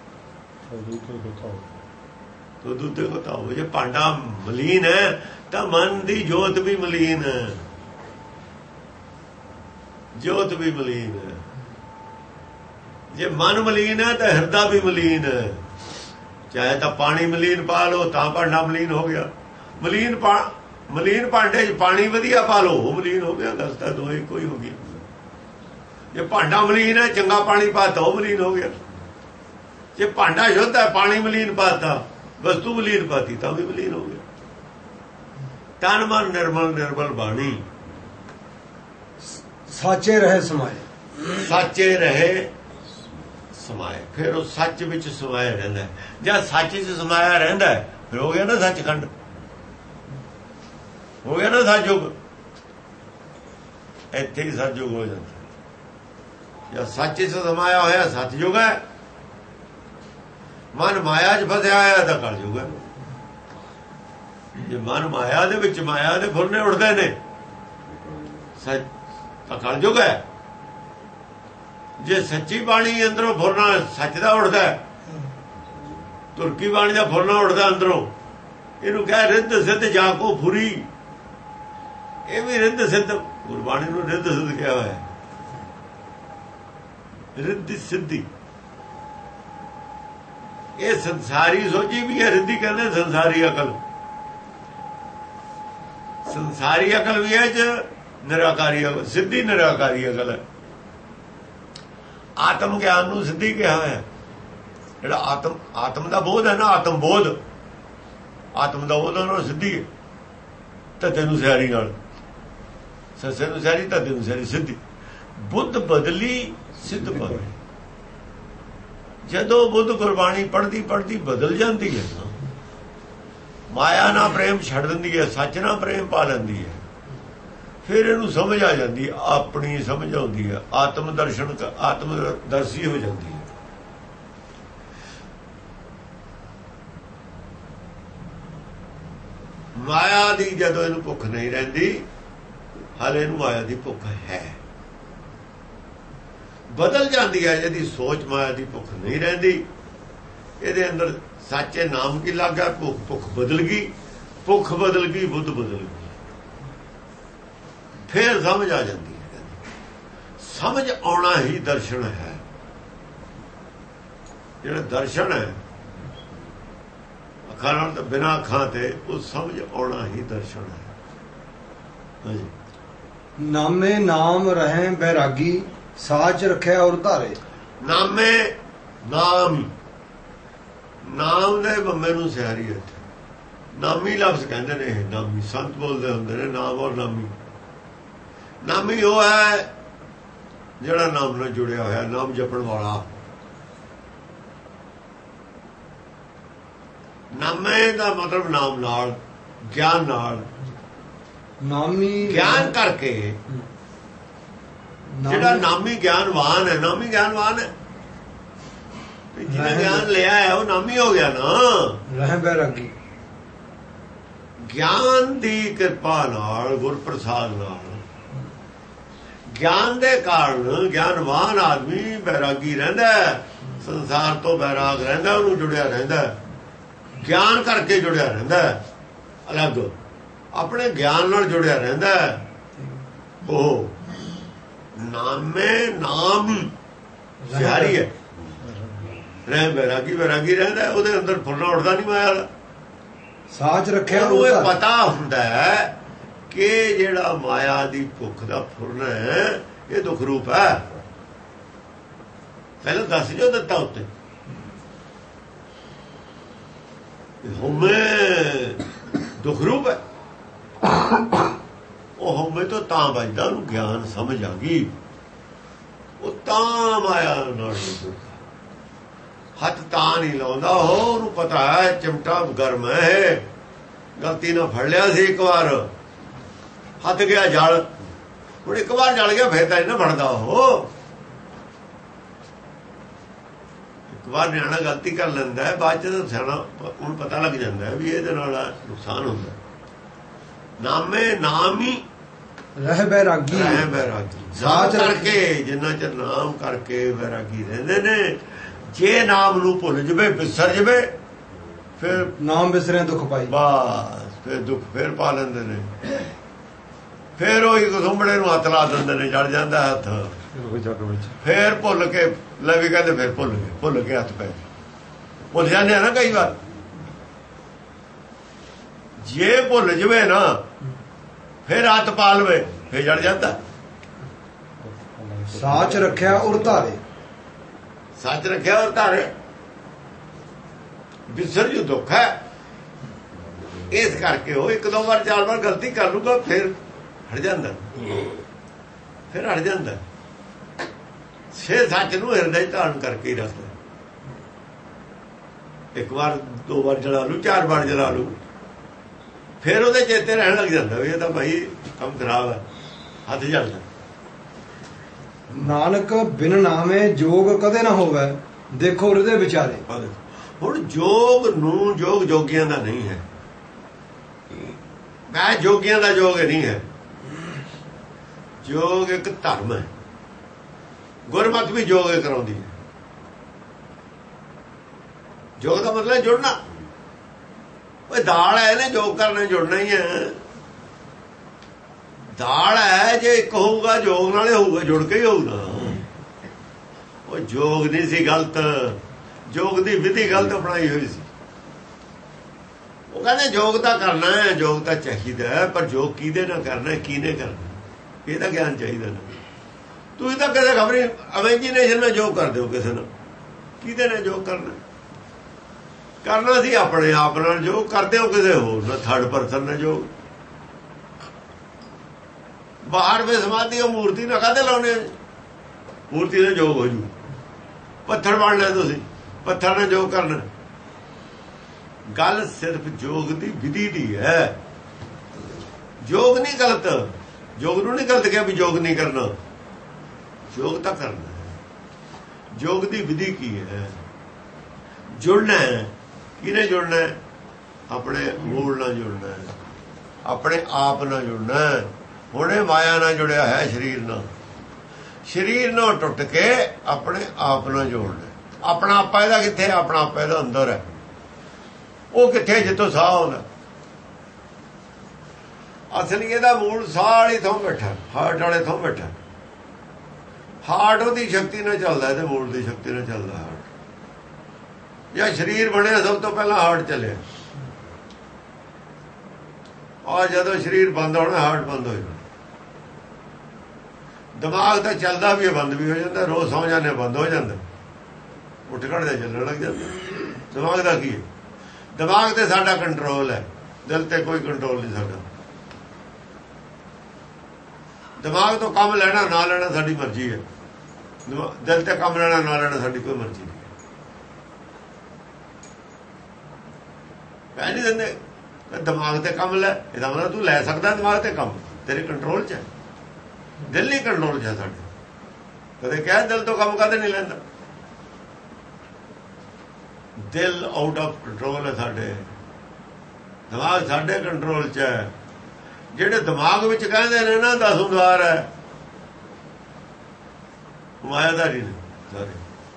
ਤੋ ਦੂਤੇ ਕੋ ਤਾਓ। ਜੇ ਭਾਂਡਾ ਮਲੀਨ ਹੈ ਤਾਂ ਮਨ ਦੀ ਜੋਤ ਵੀ ਮਲੀਨ ਹੈ। ਜੋਤ ਵੀ ਮਲੀਨ ਹੈ। ਜੇ ਮਨ ਮਲੀਨ ਹੈ ਤਾਂ ਹਿਰਦਾ ਵੀ ਮਲੀਨ ਹੈ। ਚਾਹੇ ਤਾਂ ਪਾਣੀ ਮਲੀਨ ਪਾ ਲਓ ਤਾਂ ਭਾਂਡਾ ਮਲੀਨ ਹੋ ਗਿਆ। ਮਲੀਨ ਭਾਂਡੇ 'ਚ ਪਾਣੀ ਵਧੀਆ ਪਾ ਲਓ ਉਹ ਮਲੀਨ ਹੋ ਗਿਆ। ਗੱਲ ਤਾਂ ਦੋਏ ਕੋਈ ਹੋ ਗਈ। ਜੇ ਭਾਂਡਾ ਮਲੀਨ ਹੈ ਚੰਗਾ ਪਾਣੀ ਪਾਤਾ ਉਹ ਮਲੀਨ ਹੋ ਗਿਆ। ਜੇ ਭਾਂਡਾ ਸ਼ੁੱਧ ਹੈ ਪਾਣੀ ਮਲੀਨ ਪਾਤਾ ਵਸਤੂ ਮਲੀਨ ਪਾਤੀ ਤਾਂ ਵੀ ਮਲੀਨ ਹੋ ਗਿਆ। ਤਨ ਮਨ ਨਿਰਮਲ ਨਿਰਮਲ ਬਾਣੀ ਸਾਚੇ ਰਹੇ ਸਮਾਏ। ਸਾਚੇ ਰਹੇ ਸਮਾਏ। ਫਿਰ ਉਹ ਸੱਚ ਵਿੱਚ ਸਮਾਇਆ ਰਹਿੰਦਾ। ਜਦ ਸੱਚ ਵਿੱਚ ਸਮਾਇਆ ਰਹਿੰਦਾ ਫਿਰ ਹੋ ਗਿਆ ਨਾ ਸੱਚਖੰਡ, ਹੋ ਗਿਆ ਨਾ ਸਤਿਯੁਗ। ਇੱਥੇ ਹੀ ਸਤਿਯੁਗ ਹੋ ਜਾਂਦਾ। ਜਦ ਸੱਚ ਵਿੱਚ ਸਮਾਇਆ ਹੋਇਆ ਸਤਿਯੁਗ ਹੈ। ਮਨ ਮਾਇਆ 'ਚ ਫਸਿਆ ਹੋਇਆ ਤਾਂ ਕਲਯੁਗ ਹੈ। ਜੇ ਮਨ ਮਾਇਆ ਦੇ ਵਿੱਚ ਮਾਇਆ ਦੇ ਫੁਰਨੇ ਉੱਡਦੇ ਨੇ ਸੱਚ ਤਾਂ ਕਲਯੁਗ ਹੈ। ਜੇ ਸੱਚੀ ਬਾਣੀ ਅੰਦਰੋਂ ਫੁਰਨਾ ਸੱਚ ਦਾ ਉੱਡਦਾ, ਤੁਰਕੀ ਬਾਣੀ ਦਾ ਫੁਰਨਾ ਉੱਡਦਾ ਅੰਦਰੋਂ, ਇਹਨੂੰ ਕਹਿ ਰਿੱਧ ਸਿੱਧ ਜਾ ਕੋ ਫੁਰੀ। ਇਹ ਵੀ ਰਿੱਧ ਸਿੱਧ, ਗੁਰਬਾਣੀ ਨੂੰ ਰਿੱਧ ਸਿੱਧ ਕਿਹਾ ਹੋਇਆ। ਰਿੱਧੀ ਸਿੱਧੀ ਇਹ ਸੰਸਾਰੀ ਸੋਝੀ ਵੀ ਹੈ। ਰਿੱਧੀ ਕਹਿੰਦੇ ਸੰਸਾਰੀ ਅਕਲ। ਸੰਸਾਰੀ ਅਕਲ ਵੀ ਹੈ ਚ ਨਿਰਾਕਾਰੀ ਅਕਲ। ਸਿੱਧੀ ਨਿਰਾਕਾਰੀ ਅਕਲ ਹੈ। ਆਤਮ ਗਿਆਨ ਨੂੰ ਸਿੱਧੀ ਕਿਹਾ ਹੋਇਆ। ਜਿਹੜਾ ਆਤਮ ਦਾ ਬੋਧ ਹੈ ਨਾ, ਆਤਮ ਬੋਧ, ਆਤਮ ਦਾ ਬੋਧ ਉਹਨਾਂ ਸਿੱਧੀ ਹੈ। ਤਾਂ ਤੈਨੂੰ ਸਿਆਰੀ ਨਾਲ ਸੱਸੇ ਨੂੰ ਸਿਆਰੀ ਤਾਂ ਤੈਨੂੰ ਸਿਆਰੀ ਸਿੱਧੀ। ਬੁੱਧ ਬਦਲੀ ਸਿੱਧ ਬਣੇ। ਜਦੋਂ ਬੁੱਧ ਗੁਰਬਾਣੀ ਪੜ੍ਹਦੀ ਪੜ੍ਹਦੀ ਬਦਲ ਜਾਂਦੀ ਹੈ ਨਾ, ਮਾਇਆ ਨਾਲ ਪ੍ਰੇਮ ਛੱਡ ਦਿੰਦੀ ਹੈ, ਸੱਚ ਨਾਲ ਪ੍ਰੇਮ ਪਾ ਲੈਂਦੀ ਹੈ, ਫਿਰ ਇਹਨੂੰ ਸਮਝ ਆ ਜਾਂਦੀ ਹੈ, ਆਪਣੀ ਸਮਝ ਆਉਂਦੀ ਹੈ, ਆਤਮ ਦਰਸ਼ਨ ਆਤਮ ਦਰਸ਼ੀ ਹੋ ਜਾਂਦੀ ਹੈ। ਮਾਇਆ ਦੀ ਜਦੋਂ ਇਹਨੂੰ ਭੁੱਖ ਨਹੀਂ ਰਹਿੰਦੀ, ਹਾਲੇ ਇਹਨੂੰ ਮਾਇਆ ਦੀ ਭੁੱਖ ਹੈ। ਬਦਲ ਜਾਂਦੀ ਹੈ ਇਹਦੀ ਸੋਚ। ਮਾਇਆ ਦੀ ਭੁੱਖ ਨਹੀਂ ਰਹਿੰਦੀ ਇਹਦੇ ਅੰਦਰ। ਸੱਚੇ ਨਾਮ ਕੀ ਲੱਗਾ, ਭੁੱਖ ਬਦਲ ਗਈ। ਭੁੱਖ ਬਦਲ ਗਈ, ਬੁੱਧ ਬਦਲ ਗਈ। ਫਿਰ ਸਮਝ ਆ ਜਾਂਦੀ ਹੈ। ਸਮਝ ਆਉਣਾ ਹੀ ਦਰਸ਼ਨ ਹੈ। ਜਿਹੜਾ ਦਰਸ਼ਨ ਹੈ ਅੱਖਾਂ ਨਾਲ ਤਾਂ ਬਿਨਾਂ ਅੱਖਾਂ ਤੇ, ਉਹ ਸਮਝ ਆਉਣਾ ਹੀ ਦਰਸ਼ਨ ਹੈ। ਹਾਂਜੀ। ਨਾਮੇ ਨਾਮ ਰਹੇ ਬੈਰਾਗੀ, ਸਾਚ ਰੱਖਿਆ ਔਰ ਧਾਰੇ। ਨਾਮੇ ਨਾਮ, ਨਾਮ ਦੇ ਬੰਬੇ ਨੂੰ ਸਿਆਰੀ ਹੈ। ਨਾਮੀ ਲਫ਼ਜ਼ ਕਹਿੰਦੇ ਨੇ ਇਹ। ਨਾਮੀ ਸੰਤ ਬੋਲਦੇ ਹੁੰਦੇ ਨੇ ਨਾਮ ਔਰ ਨਾਮੀ। ਨਾਮੀ ਉਹ ਹੈ ਜਿਹੜਾ ਨਾਮ ਨਾਲ ਜੁੜਿਆ ਹੋਇਆ, ਨਾਮ ਜਪਣ ਵਾਲਾ। ਨਾਮੇ ਦਾ ਮਤਲਬ ਨਾਮ ਨਾਲ, ਗਿਆਨ ਨਾਲ। ਨਾਮੀ ਗਿਆਨ ਕਰਕੇ ਜਿਹੜਾ ਨਾਮੀ ਗਿਆਨਵਾਨ ਹੈ, ਨਾਮੀ ਗਿਆਨਵਾਨ ਹੈ। ਜਿਹਨੇ ਗਿਆਨ ਲਿਆ ਹੈ ਉਹ ਨਾਮੀ ਹੋ ਗਿਆ ਨਾ। ਰਹਿ ਬੈਰਾਗੀ। ਗਿਆਨ ਦੀ ਕਿਰਪਾ ਨਾਲ, ਗੁਰਪ੍ਰਸਾਦ ਨਾਲ, ਗਿਆਨ ਦੇ ਕਾਰਨ ਗਿਆਨਵਾਨ ਆਦਮੀ ਬੈਰਾਗੀ ਰਹਿੰਦਾ। ਸੰਸਾਰ ਤੋਂ ਬੈਰਾਗ ਰਹਿੰਦਾ, ਉਹਨੂੰ ਜੁੜਿਆ ਰਹਿੰਦਾ। ਗਿਆਨ ਕਰਕੇ ਜੁੜਿਆ ਰਹਿੰਦਾ, ਅਲੱਗ ਆਪਣੇ ਗਿਆਨ ਨਾਲ ਜੁੜਿਆ ਰਹਿੰਦਾ। ਉਹ ਨਾਮੇ ਨਾਮ ਸਿਆਰੀ ਹੈ। ਰਹਿ ਬੈਰਾਗੀ, ਬੈਰਾਗੀ ਰਹਿੰਦਾ। ਉਹਦੇ ਅੰਦਰ ਫੁਰਨਾ ਉੱਠਦਾ ਨਹੀਂ ਮਾਇਆ ਦਾ। ਸਾਚ ਰੱਖਿਆ ਉਹ ਪਤਾ ਹੁੰਦਾ ਹੈ ਕਿ ਜਿਹੜਾ ਮਾਇਆ ਦੀ ਭੁੱਖ ਦਾ ਫੁਰਨਾ ਹੈ ਇਹ ਦੁੱਖ ਰੂਪ ਹੈ। ਪਹਿਲਾਂ ਦੱਸ ਜੋ ਦਿੱਤਾ ਉੱਤੇ ਹਉਮੈ ਦੁੱਖ ਰੂਪ ਹੈ। ਉਹ ਹਉਮੈ ਤੋਂ ਤਾਂ ਬਚਦਾ, ਉਹਨੂੰ ਗਿਆਨ ਸਮਝ ਆ ਗਈ। ਉਹ ਤਾਂ ਮਾਇਆ ਨਾਲ ਹੱਥ ਤਾਂ ਨਹੀਂ ਲਾਉਂਦਾ। ਉਹਨੂੰ ਪਤਾ ਹੈ ਚਿਮਟਾ ਗਰਮ ਹੈ, ਗਲਤੀ ਨਾਲ ਫੜ ਲਿਆ ਸੀ ਇੱਕ ਵਾਰ, ਹੱਥ ਗਿਆ ਜਲ। ਹੁਣ ਇੱਕ ਵਾਰ ਜਲ ਗਿਆ ਫਿਰ ਤਾਂ ਇਹਨਾਂ ਫੜਦਾ। ਉਹ ਇੱਕ ਵਾਰ ਨਿਆਣਾ ਗਲਤੀ ਕਰ ਲੈਂਦਾ ਹੈ, ਬਾਅਦ ਚ ਸਿਆਣਾ ਉਹਨੂੰ ਪਤਾ ਲੱਗ ਜਾਂਦਾ ਹੈ ਵੀ ਇਹਦੇ ਨਾਲ ਨੁਕਸਾਨ ਹੁੰਦਾ। ਨਾਮੇ ਨਾਮ ਹੀ ਰਹਿ ਬੈਰਾਗੀ। ਰਹਿ ਬੈਰਾਗੀ ਸਾਚ ਕਰਕੇ, ਜਿੰਨਾ ਚਿਰ ਨਾਮ ਕਰਕੇ ਬੈਰਾਗੀ ਰਹਿੰਦੇ ਨੇ। ਜੇ ਨਾਮ ਨੂੰ ਭੁੱਲ ਜਵੇ, ਵਿਸਰ ਜਵੇ, ਫਿਰ ਨਾਮ ਵਿਸਰੇ ਦੁੱਖ ਪਾਈ। ਬਸ ਫਿਰ ਦੁੱਖ ਫਿਰ ਪਾ ਲੈਂਦੇ ਨੇ। ਫਿਰ ਉਹ ਇੱਕ ਸੁੰਬੜੇ ਨੂੰ ਹੱਥ ਲਾ ਦਿੰਦੇ ਨੇ, ਜੜ ਜਾਂਦਾ ਹੱਥ। ਫਿਰ ਭੁੱਲ ਕੇ ਲੈ ਵੀ ਕਹਿੰਦੇ, ਫਿਰ ਭੁੱਲ ਕੇ ਹੱਥ ਪੈ ਭੁੱਲ ਜਾਂਦੇ ਆ ਨਾ ਕਈ ਵਾਰ। ਜੇ ਭੁੱਲ ਜਵੇ ਨਾ ਫਿਰ ਹੱਥ ਪਾ ਲਵੇ, ਫਿਰ ਜੜ ਜਾਂਦਾ। ਸਾਚ ਰੱਖਿਆ ਉਰ ਧਾਰੇ, ਸੱਚ ਰੱਖਿਆ ਔਰ ਧਾਰੇ। ਵਿਸਰ ਜੋ ਦੁੱਖ ਹੈ, ਇਸ ਕਰਕੇ ਉਹ ਇੱਕ ਦੋ ਵਾਰ ਚਾਰ ਵਾਰ ਗਲਤੀ ਕਰ ਲੂਗਾ, ਫਿਰ ਹਟ ਜਾਂਦਾ, ਫਿਰ ਹਟ ਜਾਂਦਾ। ਛੇ ਸੱਚ ਨੂੰ ਹਿਰਦੇ ਧਾਰਨ ਕਰਕੇ ਹੀ ਰੱਖਦਾ। ਇੱਕ ਵਾਰ ਦੋ ਵਾਰ ਜਲਾ ਲੂ, ਚਾਰ ਵਾਰ ਜਲਾ ਲੂ, ਫਿਰ ਉਹਦੇ ਚੇਤੇ ਰਹਿਣ ਲੱਗ ਜਾਂਦਾ ਵੀ ਇਹ ਤਾਂ ਭਾਈ ਕੰਮ ਖਰਾਬ ਹੈ, ਹੱਥ ਜਲਦਾ। ਨਾਨਕ ਬਿਨ ਨਾਮੇ ਜੋਗ ਕਦੇ ਨਾ ਹੋਵੇ, ਦੇਖੋ ਹਿਰਦੇ ਵਿਚਾਰੇ। ਹੁਣ ਜੋਗ ਨੂੰ ਜੋਗ ਜੋਗੀਆਂ ਦਾ ਨਹੀਂ ਹੈ, ਮੈਂ ਜੋਗੀਆਂ ਦਾ ਜੋਗ ਨਹੀਂ ਹੈ। ਜੋਗ ਇੱਕ ਧਰਮ ਹੈ, ਗੁਰਮਤਿ ਵੀ ਜੋਗ ਕਰਾਉਂਦੀ ਹੈ। ਜੋਗ ਦਾ ਮਤਲਬ ਜੁੜਨਾ। ਉਹ ਦਾਲ ਹੈ ਨਾ, ਜੋਗ ਕਰਨਾ ਜੁੜਨਾ ਹੀ ਹੈ। ਦਾਲ ਹੈ, ਜੇ ਇੱਕ ਹੋਊਗਾ ਜੋਗ ਨਾਲੇ ਹੋਊਗਾ, ਜੁੜ ਕੇ ਹੀ ਹੋਊਗਾ। ਉਹ ਜੋਗ ਨਹੀਂ ਸੀ ਗਲਤ, ਜੋਗ ਦੀ ਵਿਧੀ ਗਲਤ ਅਪਣਾਈ ਹੋਈ ਸੀ। ਉਹ ਕਹਿੰਦੇ ਜੋਗ ਤਾਂ ਕਰਨਾ ਹੈ, ਜੋਗ ਤਾਂ ਚਾਹੀਦਾ ਹੈ, ਪਰ ਜੋਗ ਕਿਹਦੇ ਨਾਲ ਕਰਨਾ, ਕਿਹਨੇ ਕਰਨਾ, ਇਹਦਾ ਗਿਆਨ ਚਾਹੀਦਾ ਨਾ। ਤੁਸੀਂ ਤਾਂ ਕਦੇ ਖਬਰ ਇਮੇਜਿਨੇਸ਼ਨ ਨਾਲ ਜੋਗ ਕਰਦੇ ਹੋ ਕਿਸੇ ਨਾਲ, ਕਿਹਦੇ ਨਾਲ ਜੋਗ ਕਰਨਾ ਸੀ ਆਪਣੇ ਆਪ ਨਾਲ ਜੋਗ ਕਰਦੇ ਹੋ, ਕਿਸੇ ਹੋਰ ਨਾਲ, ਥਰਡ ਪਰਸਨ ਨਾਲ ਜੋਗ। ਬਾਹਰ ਵੇ ਸਮਾਧੀ ਉਹ ਮੂਰਤੀ ਨਾਲ ਕਾਹਦੇ ਲਾਉਣੇ, ਮੂਰਤੀ ਨਾਲ ਜੋਗ ਹੋ ਜੂ। ਪੱਥਰ ਬਣ ਲੈ ਤੁਸੀਂ, ਪੱਥਰ ਨਾਲ ਜੋਗ ਕਰਨਾ। ਗੱਲ ਸਿਰਫ ਜੋਗ ਦੀ ਵਿਧੀ ਦੀ ਹੈ, ਜੋਗ ਨਹੀਂ ਗਲਤ। ਜੋਗ ਨੂੰ ਨਹੀਂ ਗਲਤ ਕਿਹਾ ਵੀ ਜੋਗ ਨਹੀਂ ਕਰਨਾ, ਜੋਗ ਤਾਂ ਕਰਨਾ ਹੈ। ਜੋਗ ਦੀ ਵਿਧੀ ਕੀ ਹੈ? ਜੁੜਨਾ ਹੈ। ਕਿਹਨੇ ਜੁੜਨਾ ਹੈ? ਆਪਣੇ ਮੂਲ ਨਾਲ ਜੁੜਨਾ ਹੈ, ਆਪਣੇ ਆਪ ਨਾਲ ਜੁੜਨਾ ਹੈ। ਹੁਣ ਇਹ ਮਾਇਆ ਨਾਲ ਜੁੜਿਆ ਹੈ, ਸਰੀਰ ਨਾਲ। ਸਰੀਰ ਨਾਲ ਟੁੱਟ ਕੇ ਆਪਣੇ ਆਪ ਨਾਲ ਜੋੜਨਾ। ਆਪਣਾ ਆਪਾ ਇਹਦਾ ਕਿੱਥੇ? ਆਪਣਾ ਆਪਾ ਇਹਦਾ ਅੰਦਰ ਹੈ। ਉਹ ਕਿੱਥੇ? ਜਿੱਥੋਂ ਸਾਹ ਆਉਂਦਾ। ਅਸਲੀ ਇਹਦਾ ਮੂਲ ਸਾਹ ਵਾਲੀ ਥਾਂ ਬੈਠਾ, ਹਾਰਟ ਵਾਲੇ ਥਾਂ ਬੈਠਾ। ਹਾਰਟ ਉਹਦੀ ਸ਼ਕਤੀ ਨਾਲ ਚੱਲਦਾ, ਇਹਦੇ ਮੂਲ ਦੀ ਸ਼ਕਤੀ ਨਾਲ ਚੱਲਦਾ ਹਾਰਟ। ਜਾਂ ਸਰੀਰ ਬਣਿਆ ਸਭ ਤੋਂ ਪਹਿਲਾਂ ਹਾਰਟ ਚੱਲਿਆ, ਔਰ ਜਦੋਂ ਸਰੀਰ ਬੰਦ ਹੋਣਾ ਹਾਰਟ ਬੰਦ ਹੋ ਜਾਣਾ। ਦਿਮਾਗ ਤਾਂ ਚੱਲਦਾ ਵੀ ਹੈ, ਬੰਦ ਵੀ ਹੋ ਜਾਂਦਾ। ਰੋਜ਼ ਸੌਂ ਜਾਂਦੇ ਬੰਦ ਹੋ ਜਾਂਦਾ, ਉੱਠ ਖੜ੍ਹਦੇ ਚੱਲਣ ਲੱਗ ਜਾਂਦਾ। ਦਿਮਾਗ ਦਾ ਕੀ ਹੈ? ਦਿਮਾਗ ਤੇ ਸਾਡਾ ਕੰਟਰੋਲ ਹੈ, ਦਿਲ ਤੇ ਕੋਈ ਕੰਟਰੋਲ ਨਹੀਂ ਸਾਡਾ। ਦਿਮਾਗ ਤੋਂ ਕੰਮ ਲੈਣਾ ਨਾ ਲੈਣਾ ਸਾਡੀ ਮਰਜ਼ੀ ਹੈ, ਦਿਲ ਤੇ ਕੰਮ ਲੈਣਾ ਨਾ ਲੈਣਾ ਸਾਡੀ ਕੋਈ ਮਰਜ਼ੀ ਨਹੀਂ। ਕਹਿ ਨਹੀਂ ਦਿੰਦੇ ਦਿਮਾਗ ਤੇ ਕੰਮ ਲੈ, ਇਹਦਾ ਮਤਲਬ ਤੂੰ ਲੈ ਸਕਦਾ ਦਿਮਾਗ ਤੇ ਕੰਮ, ਤੇਰੇ ਕੰਟਰੋਲ 'ਚ ਹੈ। ਦਿਲ ਨਹੀਂ ਕੰਟਰੋਲ 'ਚ ਹੈ ਸਾਡੇ। ਕਦੇ ਕਹਿ ਦਿਲ ਤੋਂ ਕੰਮ ਕਦੇ ਨਹੀਂ ਲੈਂਦਾ। ਦਿਲ ਆਊਟ ਆਫ ਕੰਟਰੋਲ ਹੈ ਸਾਡੇ, ਦਿਮਾਗ ਸਾਡੇ ਕੰਟਰੋਲ 'ਚ ਹੈ। ਜਿਹੜੇ ਦਿਮਾਗ ਵਿੱਚ ਕਹਿੰਦੇ ਨੇ ਨਾ 10 ਦੁਆਰ ਹੈ, ਮਾਇਆਦਾਰੀ ਨੇ ਸਾਰੇ।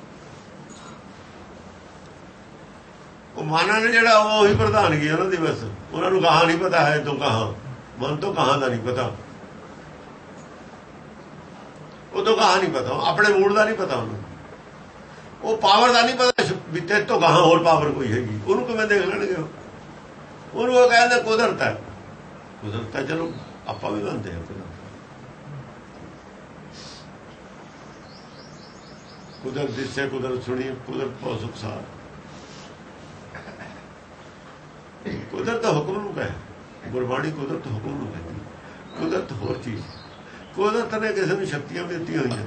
ਉਹ ਮਾਨਾ ਨੇ ਜਿਹੜਾ ਉਹੀ ਪ੍ਰਧਾਨਗੀ ਉਹਨਾਂ ਦੀ, ਬਸ ਉਹਨਾਂ ਨੂੰ ਕਹਾਂ ਨਹੀਂ ਪਤਾ ਹੈ ਤੋਂ ਕਹਾਂ, ਮਨ ਤੋਂ ਕਹਾਂ ਦਾ ਨਹੀਂ ਪਤਾ, ਉਦੋਂ ਕਹਾਂ ਨਹੀਂ ਪਤਾ, ਆਪਣੇ ਮੂਡ ਦਾ ਨਹੀਂ ਪਤਾ ਉਹਨੂੰ, ਉਹ ਪਾਵਰ ਦਾ ਨਹੀਂ ਪਤਾ ਵੀ ਤੇਰੇ ਤੋਂ ਕਹਾਂ ਹੋਰ ਪਾਵਰ ਕੋਈ ਹੈਗੀ। ਉਹਨੂੰ ਕਿਵੇਂ ਦੇਖ ਲੈਣਗੇ? ਉਹਨੂੰ ਉਹ ਕਹਿੰਦੇ ਕੁਦਰਤ ਹੈ। ਕੁਦਰਤ ਹੈ, ਚਲੋ ਆਪਾਂ ਵੀ ਮੰਨਦੇ ਹਾਂ ਕੁਦਰਤ ਦਿਸੇ, ਕੁਦਰਤ ਸੁਣੀ, ਕੁਦਰਤ ਬਹੁਤ ਸੁਖਸਾਰ। ਕੁਦਰਤ ਹੁਕਮ ਨੂੰ ਕਹੇ, ਗੁਰਬਾਣੀ ਕੁਦਰਤ ਹੁਕਮ ਨੂੰ ਕਹਿੰਦੀ। ਕੁਦਰਤ ਹੋਰ ਚੀਜ਼। ਕੁਦਰਤ ਨੇ ਕਿਸੇ ਨੂੰ ਸ਼ਕਤੀਆਂ ਵੀ ਦਿੱਤੀਆਂ ਹੋਈਆਂ।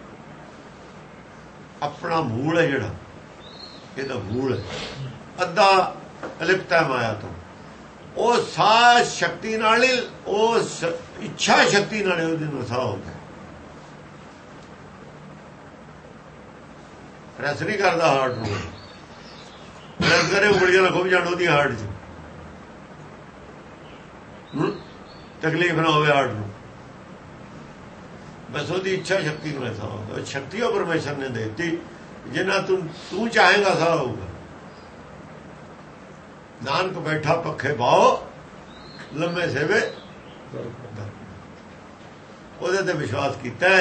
ਆਪਣਾ ਮੂਲ ਹੈ ਜਿਹੜਾ, ਇਹਦਾ ਮੂਲ ਹੈ ਅੱਧਾ ਅਲਿਪਤਾ ਮਾਇਆ ਤੋਂ। ਉਹ ਸਾਹ ਸ਼ਕਤੀ ਨਾਲ ਹੀ, ਉਹ ਇੱਛਾ ਸ਼ਕਤੀ ਨਾਲ ਉਹਦੇ ਨੂੰ ਸਾਹ ਹੁੰਦਾ। ਪ੍ਰੈਸ ਨਹੀਂ ਕਰਦਾ ਹਾਰਟ ਨੂੰ, ਪ੍ਰੈਸ ਕਰੇ ਉਂਗਲੀਆਂ ਨਾਲ ਖੁੱਭ ਜਾਣ ਉਹਦੀ ਹਾਰਟ 'ਚ, ਤਕਲੀਫ ਨਾ ਹੋਵੇ ਹਾਰਟ ਨੂੰ। ਬਸ ਉਹਦੀ ਇੱਛਾ ਸ਼ਕਤੀ ਨੂੰ ਐਸਾ ਹੁੰਦਾ। ਸ਼ਕਤੀ ਉਹ ਪਰਮੇਸ਼ਰ ਨੇ ਦੇ ਦਿੱਤੀ, ਜਿੰਨਾ ਤੂੰ ਚਾਹੇਗਾ ਸਾਹ ਹੋਊਗਾ। ਨਾਨਕ ਬੈਠਾ ਪੱਖੇ ਬਾਓ, ਲੰਮੇ ਸੇਵੇ। ਉਹਦੇ ਤੇ ਵਿਸ਼ਵਾਸ ਕੀਤਾ